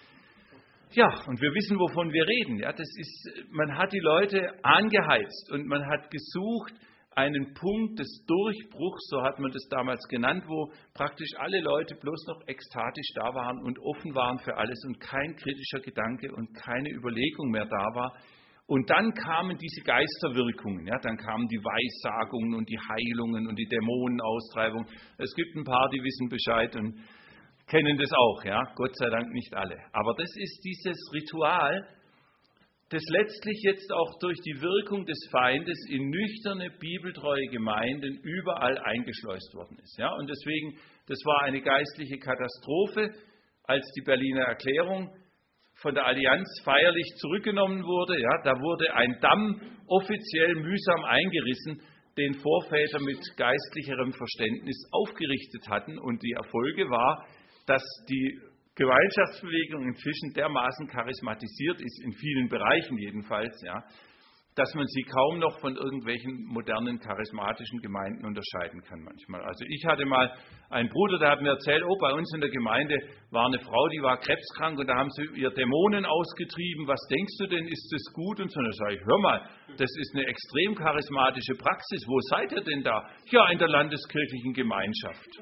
Ja, und wir wissen, wovon wir reden. Ja, das ist, man hat die Leute angeheizt und man hat gesucht, einen Punkt des Durchbruchs, so hat man das damals genannt, wo praktisch alle Leute bloß noch ekstatisch da waren und offen waren für alles und kein kritischer Gedanke und keine Überlegung mehr da war. Und dann kamen diese Geisterwirkungen, ja, dann kamen die Weissagungen und die Heilungen und die Dämonenaustreibung. Es gibt ein paar, die wissen Bescheid und kennen das auch, ja, Gott sei Dank nicht alle. Aber das ist dieses Ritual, das letztlich jetzt auch durch die Wirkung des Feindes in nüchterne, bibeltreue Gemeinden überall eingeschleust worden ist. Ja? Und deswegen, das war eine geistliche Katastrophe, als die Berliner Erklärung von der Allianz feierlich zurückgenommen wurde. Ja? Da wurde ein Damm offiziell mühsam eingerissen, den Vorväter mit geistlicherem Verständnis aufgerichtet hatten. Und die Erfolge war, dass die Gemeinschaftsbewegung inzwischen dermaßen charismatisiert ist, in vielen Bereichen jedenfalls, ja, dass man sie kaum noch von irgendwelchen modernen charismatischen Gemeinden unterscheiden kann manchmal. Also ich hatte mal einen Bruder, der hat mir erzählt, bei uns in der Gemeinde war eine Frau, die war krebskrank und da haben sie ihr Dämonen ausgetrieben. Was denkst du denn, ist das gut? Und so, dann sage ich, hör mal, das ist eine extrem charismatische Praxis. Wo seid ihr denn da? Ja, in der landeskirchlichen Gemeinschaft.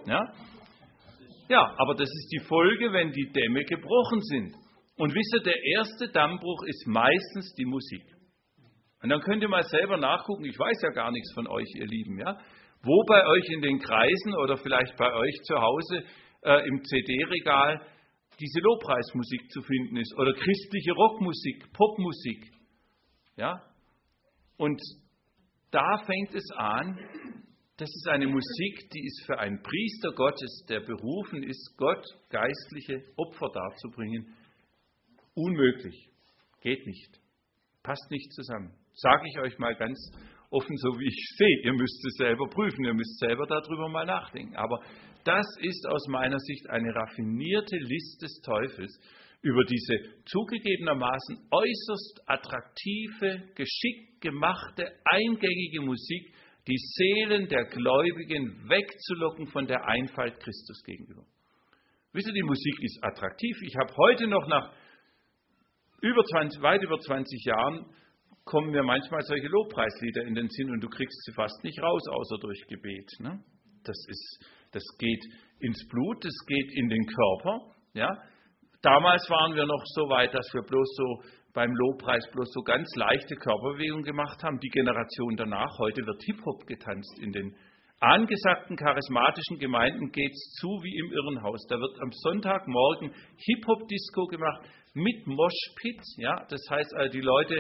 Ja, aber das ist die Folge, wenn die Dämme gebrochen sind. Und wisst ihr, der erste Dammbruch ist meistens die Musik. Und dann könnt ihr mal selber nachgucken, ich weiß ja gar nichts von euch, ihr Lieben, ja, wo bei euch in den Kreisen oder vielleicht bei euch zu Hause im CD-Regal diese Lobpreismusik zu finden ist oder christliche Rockmusik, Popmusik. Ja? Und da fängt es an, das ist eine Musik, die ist für einen Priester Gottes, der berufen ist, Gott geistliche Opfer darzubringen, unmöglich. Geht nicht. Passt nicht zusammen. Sage ich euch mal ganz offen, so wie ich sehe. Ihr müsst es selber prüfen, ihr müsst selber darüber mal nachdenken. Aber das ist aus meiner Sicht eine raffinierte List des Teufels über diese zugegebenermaßen äußerst attraktive, geschickt gemachte, eingängige Musik, die Seelen der Gläubigen wegzulocken von der Einfalt Christus gegenüber. Wisst ihr, die Musik ist attraktiv. Ich habe heute noch nach weit über 20 Jahren kommen mir manchmal solche Lobpreislieder in den Sinn und du kriegst sie fast nicht raus, außer durch Gebet. Ne? Das geht ins Blut, das geht in den Körper. Ja? Damals waren wir noch so weit, dass wir bloß so beim Lobpreis bloß so ganz leichte Körperbewegungen gemacht haben. Die Generation danach, heute wird Hip-Hop getanzt. In den angesagten charismatischen Gemeinden geht es zu wie im Irrenhaus. Da wird am Sonntagmorgen Hip-Hop-Disco gemacht mit Moshpit. Ja? Das heißt, die Leute,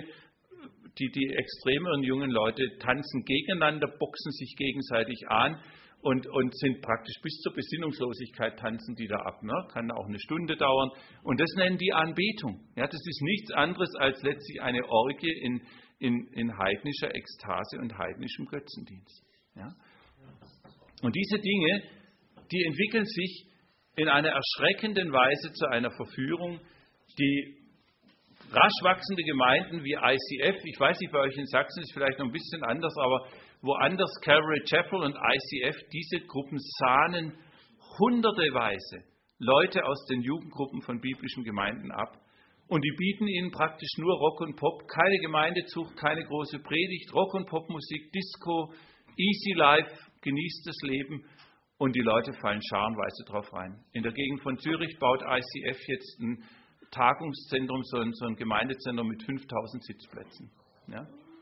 die extremeren jungen Leute tanzen gegeneinander, boxen sich gegenseitig an und sind praktisch bis zur Besinnungslosigkeit tanzen die da ab. Ne? Kann auch eine Stunde dauern. Und das nennen die Anbetung. Ja, das ist nichts anderes als letztlich eine Orgie in heidnischer Ekstase und heidnischem Götzendienst. Ja? Und diese Dinge, die entwickeln sich in einer erschreckenden Weise zu einer Verführung, die rasch wachsende Gemeinden wie ICF, ich weiß nicht, bei euch in Sachsen ist es vielleicht noch ein bisschen anders, aber woanders, Calvary Chapel und ICF, diese Gruppen sahnen hunderteweise Leute aus den Jugendgruppen von biblischen Gemeinden ab. Und die bieten ihnen praktisch nur Rock und Pop, keine Gemeindezucht, keine große Predigt, Rock- und Popmusik, Disco, Easy Life, genießtes Leben und die Leute fallen scharenweise drauf rein. In der Gegend von Zürich baut ICF jetzt ein Tagungszentrum, so ein Gemeindezentrum mit 5000 Sitzplätzen. Ja?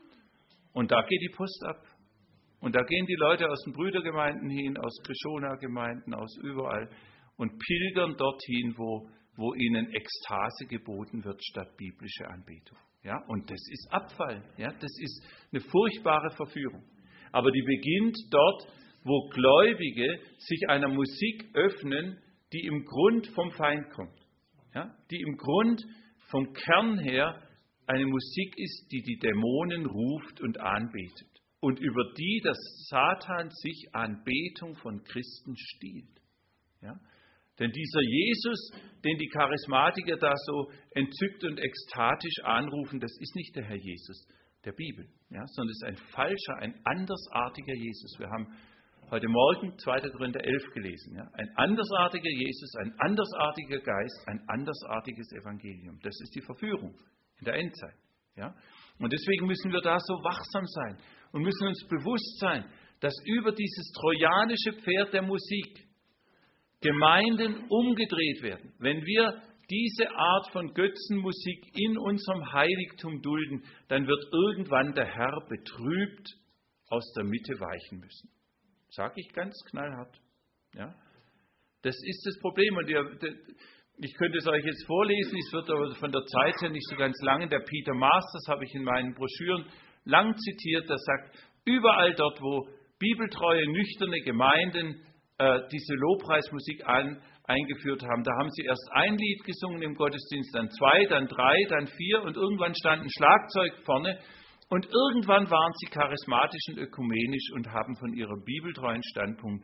Und da geht die Post ab. Und da gehen die Leute aus den Brüdergemeinden hin, aus Krishona-Gemeinden, aus überall und pilgern dorthin, wo ihnen Ekstase geboten wird statt biblische Anbetung. Ja? Und das ist Abfall. Ja? Das ist eine furchtbare Verführung. Aber die beginnt dort, wo Gläubige sich einer Musik öffnen, die im Grund vom Feind kommt. Ja, die im Grund vom Kern her eine Musik ist, die die Dämonen ruft und anbetet. Und über die das Satan sich Anbetung von Christen stiehlt. Ja? Denn dieser Jesus, den die Charismatiker da so entzückt und ekstatisch anrufen, das ist nicht der Herr Jesus der Bibel, ja? Sondern es ist ein falscher, ein andersartiger Jesus. Wir haben heute Morgen 2. Korinther 11 gelesen. Ja? Ein andersartiger Jesus, ein andersartiger Geist, ein andersartiges Evangelium. Das ist die Verführung in der Endzeit. Ja? Und deswegen müssen wir da so wachsam sein und müssen uns bewusst sein, dass über dieses trojanische Pferd der Musik Gemeinden umgedreht werden. Wenn wir diese Art von Götzenmusik in unserem Heiligtum dulden, dann wird irgendwann der Herr betrübt aus der Mitte weichen müssen. Sage ich ganz knallhart. Ja? Das ist das Problem. Und ich könnte es euch jetzt vorlesen, es wird aber von der Zeit her nicht so ganz lang. Der Peter Masters habe ich in meinen Broschüren lang zitiert, der sagt, überall dort, wo bibeltreue, nüchterne Gemeinden diese Lobpreismusik eingeführt haben, da haben sie erst ein Lied gesungen im Gottesdienst, dann 2, dann 3, dann 4 und irgendwann stand ein Schlagzeug vorne. Und irgendwann waren sie charismatisch und ökumenisch und haben von ihrem bibeltreuen Standpunkt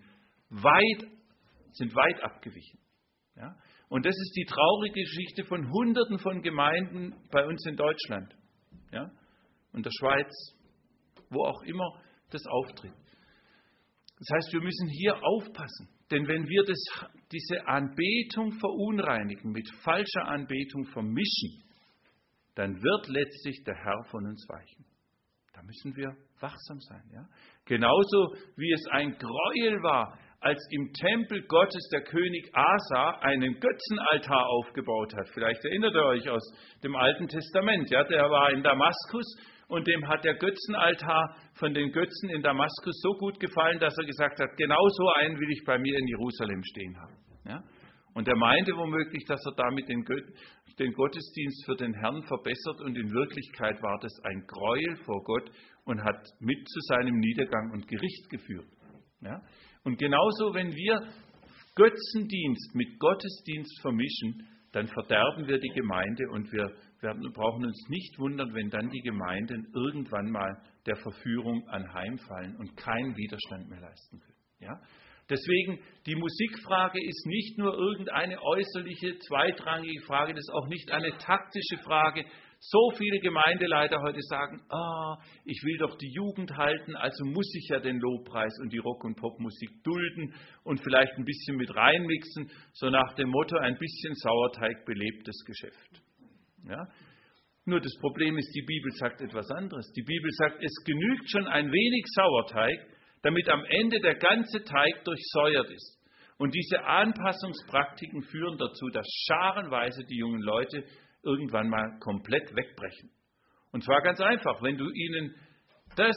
sind weit abgewichen. Ja? Und das ist die traurige Geschichte von Hunderten von Gemeinden bei uns in Deutschland, ja? Und der Schweiz, wo auch immer das auftritt. Das heißt, wir müssen hier aufpassen, denn wenn wir diese Anbetung verunreinigen, mit falscher Anbetung vermischen, dann wird letztlich der Herr von uns weichen. Da müssen wir wachsam sein. Ja? Genauso wie es ein Gräuel war, als im Tempel Gottes der König Asa einen Götzenaltar aufgebaut hat. Vielleicht erinnert ihr euch aus dem Alten Testament. Ja, der war in Damaskus und dem hat der Götzenaltar von den Götzen in Damaskus so gut gefallen, dass er gesagt hat, genau so einen will ich bei mir in Jerusalem stehen haben. Ja? Und er meinte womöglich, dass er damit den Gottesdienst für den Herrn verbessert, und in Wirklichkeit war das ein Gräuel vor Gott und hat mit zu seinem Niedergang und Gericht geführt. Ja? Und genauso, wenn wir Götzendienst mit Gottesdienst vermischen, dann verderben wir die Gemeinde, und wir brauchen uns nicht wundern, wenn dann die Gemeinden irgendwann mal der Verführung anheimfallen und keinen Widerstand mehr leisten können. Ja? Deswegen, die Musikfrage ist nicht nur irgendeine äußerliche, zweitrangige Frage, das ist auch nicht eine taktische Frage. So viele Gemeindeleiter heute sagen, ich will doch die Jugend halten, also muss ich ja den Lobpreis und die Rock- und Popmusik dulden und vielleicht ein bisschen mit reinmixen, so nach dem Motto, ein bisschen Sauerteig belebt das Geschäft. Ja? Nur das Problem ist, die Bibel sagt etwas anderes. Die Bibel sagt, es genügt schon ein wenig Sauerteig, damit am Ende der ganze Teig durchsäuert ist. Und diese Anpassungspraktiken führen dazu, dass scharenweise die jungen Leute irgendwann mal komplett wegbrechen. Und zwar ganz einfach, wenn du ihnen das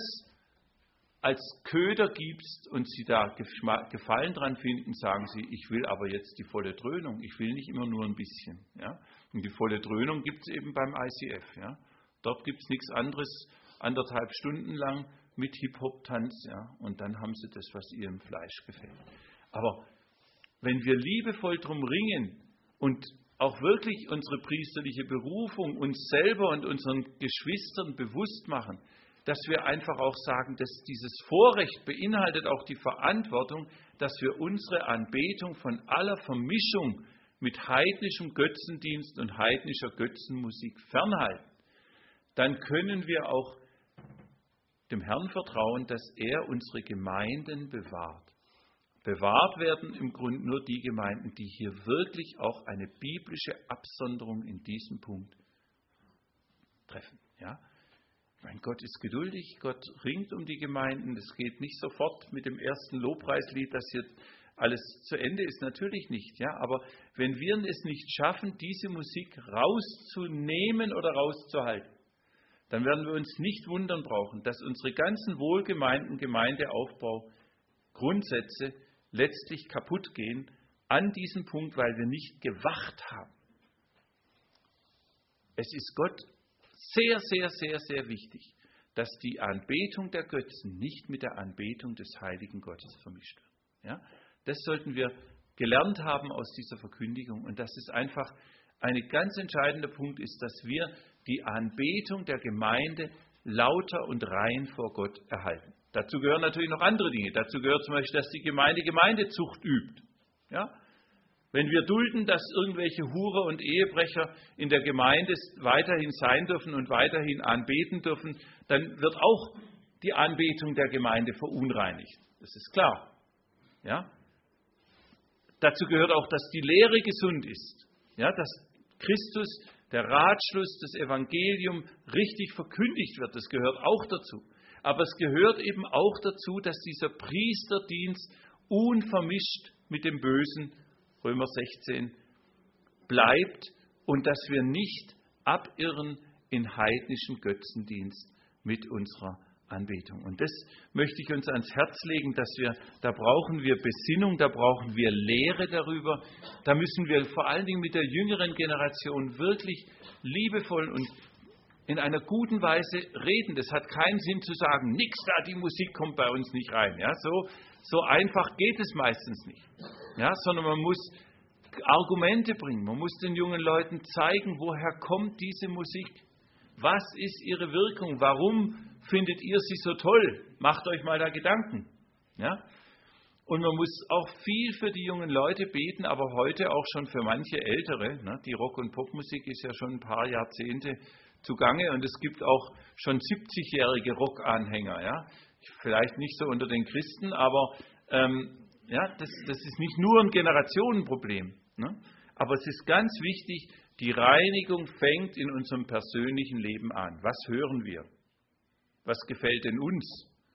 als Köder gibst und sie da Gefallen dran finden, sagen sie, ich will aber jetzt die volle Dröhnung, ich will nicht immer nur ein bisschen. Ja? Und die volle Dröhnung gibt es eben beim ICF. Ja? Dort gibt es nichts anderes, 1,5 Stunden lang mit Hip-Hop-Tanz, ja? Und dann haben sie das, was ihrem Fleisch gefällt. Aber wenn wir liebevoll drum ringen und auch wirklich unsere priesterliche Berufung uns selber und unseren Geschwistern bewusst machen, dass wir einfach auch sagen, dass dieses Vorrecht beinhaltet auch die Verantwortung, dass wir unsere Anbetung von aller Vermischung mit heidnischem Götzendienst und heidnischer Götzenmusik fernhalten, dann können wir auch dem Herrn vertrauen, dass er unsere Gemeinden bewahrt. Bewahrt werden im Grunde nur die Gemeinden, die hier wirklich auch eine biblische Absonderung in diesem Punkt treffen. Ja? Mein Gott ist geduldig, Gott ringt um die Gemeinden. Es geht nicht sofort mit dem ersten Lobpreislied, dass hier alles zu Ende ist, natürlich nicht. Ja? Aber wenn wir es nicht schaffen, diese Musik rauszunehmen oder rauszuhalten, dann werden wir uns nicht wundern brauchen, dass unsere ganzen wohlgemeinten Gemeindeaufbau-Grundsätze letztlich kaputt gehen an diesem Punkt, weil wir nicht gewacht haben. Es ist Gott sehr, sehr, sehr, sehr wichtig, dass die Anbetung der Götzen nicht mit der Anbetung des heiligen Gottes vermischt wird. Ja? Das sollten wir gelernt haben aus dieser Verkündigung, und dass es einfach ein ganz entscheidender Punkt ist, dass wir die Anbetung der Gemeinde lauter und rein vor Gott erhalten. Dazu gehören natürlich noch andere Dinge. Dazu gehört zum Beispiel, dass die Gemeinde Gemeindezucht übt. Ja? Wenn wir dulden, dass irgendwelche Hure und Ehebrecher in der Gemeinde weiterhin sein dürfen und weiterhin anbeten dürfen, dann wird auch die Anbetung der Gemeinde verunreinigt. Das ist klar. Ja? Dazu gehört auch, dass die Lehre gesund ist. Ja? Dass Christus, der Ratschluss, das Evangelium richtig verkündigt wird. Das gehört auch dazu. Aber es gehört eben auch dazu, dass dieser Priesterdienst unvermischt mit dem Bösen, Römer 16, bleibt und dass wir nicht abirren in heidnischen Götzendienst mit unserer Anbetung. Und das möchte ich uns ans Herz legen, da brauchen wir Besinnung, da brauchen wir Lehre darüber. Da müssen wir vor allen Dingen mit der jüngeren Generation wirklich liebevoll und in einer guten Weise reden. Das hat keinen Sinn zu sagen, nix da, die Musik kommt bei uns nicht rein. Ja, so einfach geht es meistens nicht. Ja, sondern man muss Argumente bringen. Man muss den jungen Leuten zeigen, woher kommt diese Musik? Was ist ihre Wirkung? Warum findet ihr sie so toll? Macht euch mal da Gedanken. Ja? Und man muss auch viel für die jungen Leute beten, aber heute auch schon für manche Ältere. Ne? Die Rock- und Popmusik ist ja schon ein paar Jahrzehnte zugange und es gibt auch schon 70-jährige Rock-Anhänger. Ja? Vielleicht nicht so unter den Christen, aber das ist nicht nur ein Generationenproblem. Ne? Aber es ist ganz wichtig, die Reinigung fängt in unserem persönlichen Leben an. Was hören wir? Was gefällt denn uns?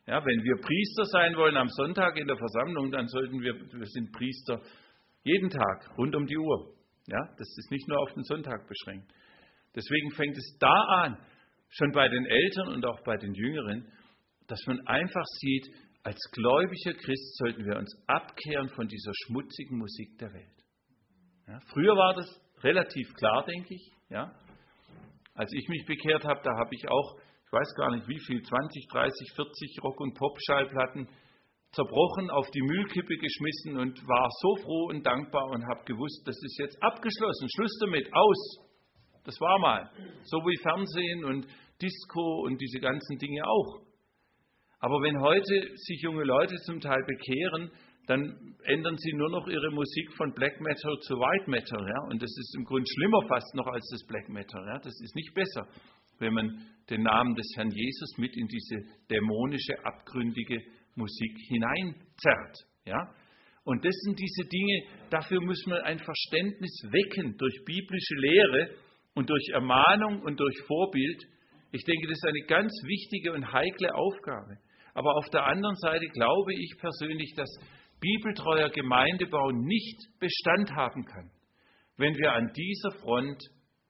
Ja, wenn wir Priester sein wollen am Sonntag in der Versammlung, dann sollten wir sind Priester jeden Tag, rund um die Uhr. Ja, das ist nicht nur auf den Sonntag beschränkt. Deswegen fängt es da an, schon bei den Eltern und auch bei den Jüngeren, dass man einfach sieht, als gläubiger Christ sollten wir uns abkehren von dieser schmutzigen Musik der Welt. Ja, früher war das relativ klar, denke ich. Ja. Als ich mich bekehrt habe, da habe ich auch, ich weiß gar nicht wie viel, 20, 30, 40 Rock- und Pop-Schallplatten zerbrochen, auf die Müllkippe geschmissen und war so froh und dankbar und habe gewusst, das ist jetzt abgeschlossen, Schluss damit, aus. Das war mal. So wie Fernsehen und Disco und diese ganzen Dinge auch. Aber wenn heute sich junge Leute zum Teil bekehren, dann ändern sie nur noch ihre Musik von Black Metal zu White Metal. Ja? Und das ist im Grunde schlimmer fast noch als das Black Metal. Ja? Das ist nicht besser, wenn man den Namen des Herrn Jesus mit in diese dämonische, abgründige Musik hineinzerrt. Ja? Und das sind diese Dinge, dafür muss man ein Verständnis wecken durch biblische Lehre und durch Ermahnung und durch Vorbild. Ich denke, das ist eine ganz wichtige und heikle Aufgabe. Aber auf der anderen Seite glaube ich persönlich, dass bibeltreuer Gemeindebau nicht Bestand haben kann, wenn wir an dieser Front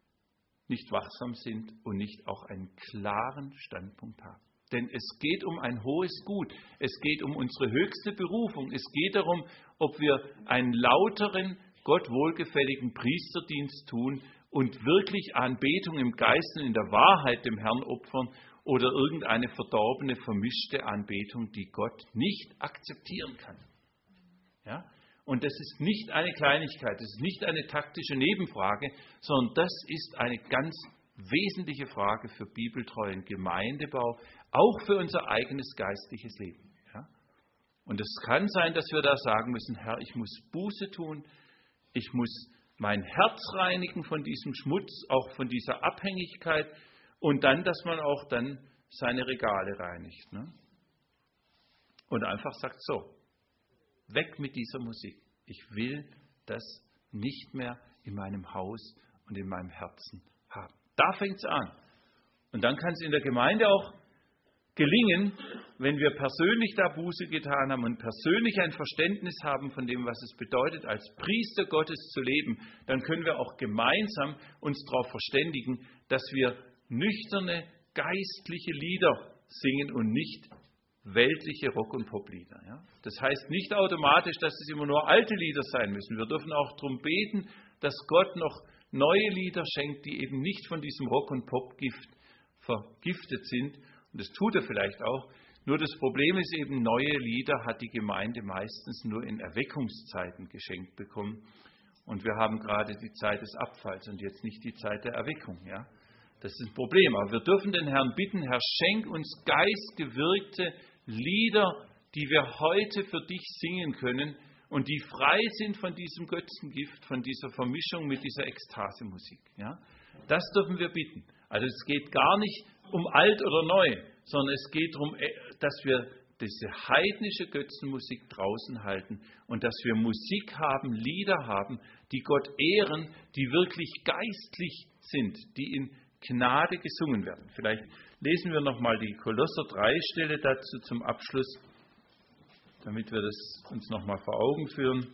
nicht wachsam sind und nicht auch einen klaren Standpunkt haben. Denn es geht um ein hohes Gut. Es geht um unsere höchste Berufung. Es geht darum, ob wir einen lauteren, Gott wohlgefälligen Priesterdienst tun und wirklich Anbetung im Geist und in der Wahrheit dem Herrn opfern oder irgendeine verdorbene, vermischte Anbetung, die Gott nicht akzeptieren kann. Ja? Und das ist nicht eine Kleinigkeit, das ist nicht eine taktische Nebenfrage, sondern das ist eine ganz wesentliche Frage für bibeltreuen Gemeindebau, auch für unser eigenes geistliches Leben. Ja? Und es kann sein, dass wir da sagen müssen, Herr, ich muss Buße tun, ich muss mein Herz reinigen von diesem Schmutz, auch von dieser Abhängigkeit und dann, dass man auch dann seine Regale reinigt. Ne? Und einfach sagt, so, weg mit dieser Musik. Ich will das nicht mehr in meinem Haus und in meinem Herzen haben. Da fängt es an. Und dann kann es in der Gemeinde auch gelingen, wenn wir persönlich da Buße getan haben und persönlich ein Verständnis haben von dem, was es bedeutet, als Priester Gottes zu leben, dann können wir auch gemeinsam uns darauf verständigen, dass wir nüchterne, geistliche Lieder singen und nicht weltliche Rock- und Poplieder. Ja? Das heißt nicht automatisch, dass es immer nur alte Lieder sein müssen. Wir dürfen auch darum beten, dass Gott noch neue Lieder schenkt, die eben nicht von diesem Rock- und Popgift vergiftet sind. Und das tut er vielleicht auch. Nur das Problem ist eben, neue Lieder hat die Gemeinde meistens nur in Erweckungszeiten geschenkt bekommen. Und wir haben gerade die Zeit des Abfalls und jetzt nicht die Zeit der Erweckung. Ja? Das ist ein Problem. Aber wir dürfen den Herrn bitten, Herr, schenk uns geistgewirkte Lieder, die wir heute für dich singen können und die frei sind von diesem Götzengift, von dieser Vermischung mit dieser Ekstasemusik. Ja? Das dürfen wir bitten. Also es geht gar nicht um alt oder neu, sondern es geht darum, dass wir diese heidnische Götzenmusik draußen halten und dass wir Musik haben, Lieder haben, die Gott ehren, die wirklich geistlich sind, die in Gnade gesungen werden. Vielleicht lesen wir nochmal die Kolosser 3 Stelle dazu zum Abschluss, damit wir das uns nochmal vor Augen führen.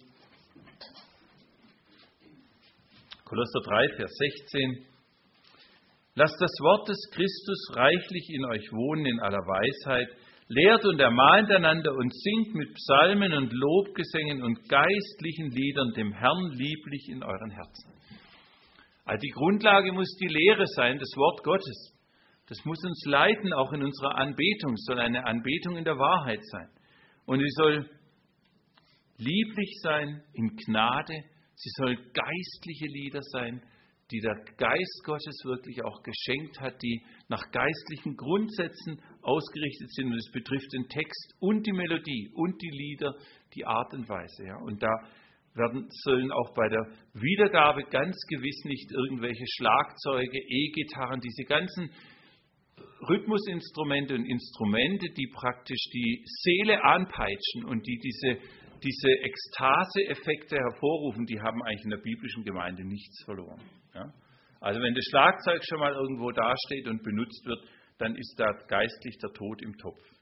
Kolosser 3, Vers 16. Lasst das Wort des Christus reichlich in euch wohnen in aller Weisheit, lehrt und ermahnt einander und singt mit Psalmen und Lobgesängen und geistlichen Liedern dem Herrn lieblich in euren Herzen. Also die Grundlage muss die Lehre sein, das Wort Gottes. Das muss uns leiten, auch in unserer Anbetung. Es soll eine Anbetung in der Wahrheit sein. Und sie soll lieblich sein, in Gnade. Sie soll geistliche Lieder sein, die der Geist Gottes wirklich auch geschenkt hat, die nach geistlichen Grundsätzen ausgerichtet sind. Und es betrifft den Text und die Melodie und die Lieder, die Art und Weise. Ja. Und da sollen auch bei der Wiedergabe ganz gewiss nicht irgendwelche Schlagzeuge, E-Gitarren, diese ganzen Rhythmusinstrumente und Instrumente, die praktisch die Seele anpeitschen und die diese Ekstase-Effekte hervorrufen, die haben eigentlich in der biblischen Gemeinde nichts verloren. Ja? Also wenn das Schlagzeug schon mal irgendwo dasteht und benutzt wird, dann ist da geistlich der Tod im Topf. Ja?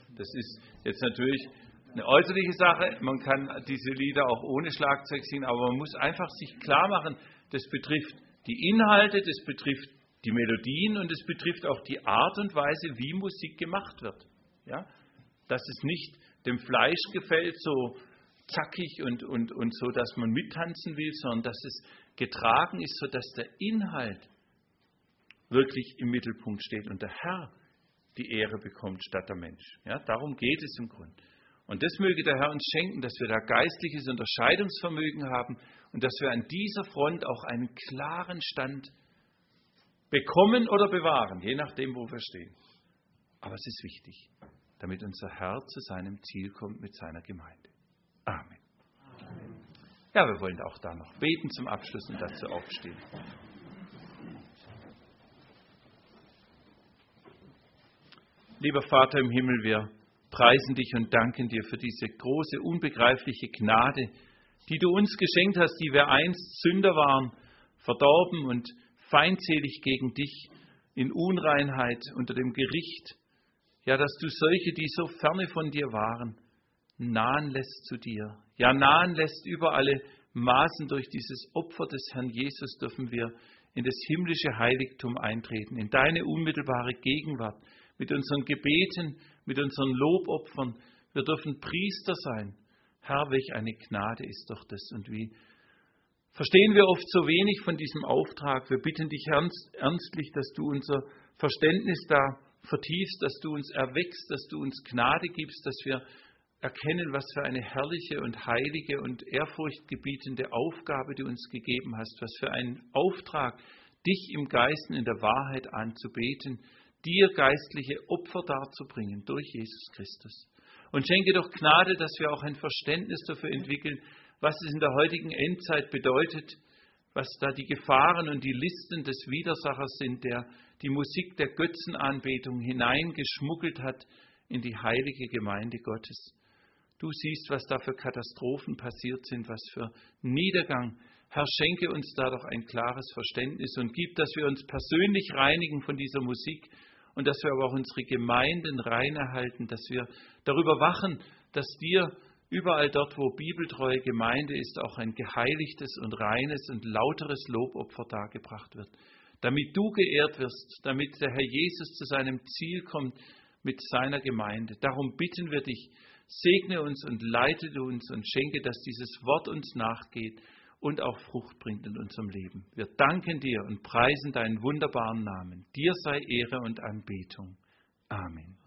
Das ist jetzt natürlich eine äußerliche Sache. Man kann diese Lieder auch ohne Schlagzeug singen, aber man muss einfach sich klar machen, das betrifft die Inhalte, das betrifft die Melodien und es betrifft auch die Art und Weise, wie Musik gemacht wird. Ja? Dass es nicht dem Fleisch gefällt, so zackig und so, dass man mittanzen will, sondern dass es getragen ist, sodass der Inhalt wirklich im Mittelpunkt steht und der Herr die Ehre bekommt statt der Mensch. Ja, darum geht es im Grunde. Und das möge der Herr uns schenken, dass wir da geistliches Unterscheidungsvermögen haben und dass wir an dieser Front auch einen klaren Stand bekommen oder bewahren, je nachdem, wo wir stehen. Aber es ist wichtig, damit unser Herr zu seinem Ziel kommt mit seiner Gemeinde. Amen. Ja, wir wollen auch da noch beten zum Abschluss und dazu aufstehen. Lieber Vater im Himmel, wir preisen dich und danken dir für diese große, unbegreifliche Gnade, die du uns geschenkt hast, die wir einst Sünder waren, verdorben und feindselig gegen dich, in Unreinheit unter dem Gericht. Ja, dass du solche, die so ferne von dir waren, nahen lässt zu dir. Ja, nahen lässt über alle Maßen. Durch dieses Opfer des Herrn Jesus dürfen wir in das himmlische Heiligtum eintreten, in deine unmittelbare Gegenwart, mit unseren Gebeten, mit unseren Lobopfern. Wir dürfen Priester sein. Herr, welch eine Gnade ist doch das. Und wie verstehen wir oft so wenig von diesem Auftrag. Wir bitten dich ernstlich, dass du unser Verständnis da vertiefst, dass du uns erweckst, dass du uns Gnade gibst, dass wir erkennen, was für eine herrliche und heilige und ehrfurchtgebietende Aufgabe du uns gegeben hast, was für einen Auftrag, dich im Geist und in der Wahrheit anzubeten, dir geistliche Opfer darzubringen durch Jesus Christus. Und schenke doch Gnade, dass wir auch ein Verständnis dafür entwickeln, was es in der heutigen Endzeit bedeutet, was da die Gefahren und die Listen des Widersachers sind, der die Musik der Götzenanbetung hineingeschmuggelt hat in die heilige Gemeinde Gottes. Du siehst, was da für Katastrophen passiert sind, was für Niedergang. Herr, schenke uns da doch ein klares Verständnis und gib, dass wir uns persönlich reinigen von dieser Musik und dass wir aber auch unsere Gemeinden rein erhalten, dass wir darüber wachen, dass dir überall dort, wo bibeltreue Gemeinde ist, auch ein geheiligtes und reines und lauteres Lobopfer dargebracht wird, damit du geehrt wirst, damit der Herr Jesus zu seinem Ziel kommt mit seiner Gemeinde. Darum bitten wir dich, segne uns und leite du uns und schenke, dass dieses Wort uns nachgeht und auch Frucht bringt in unserem Leben. Wir danken dir und preisen deinen wunderbaren Namen. Dir sei Ehre und Anbetung. Amen.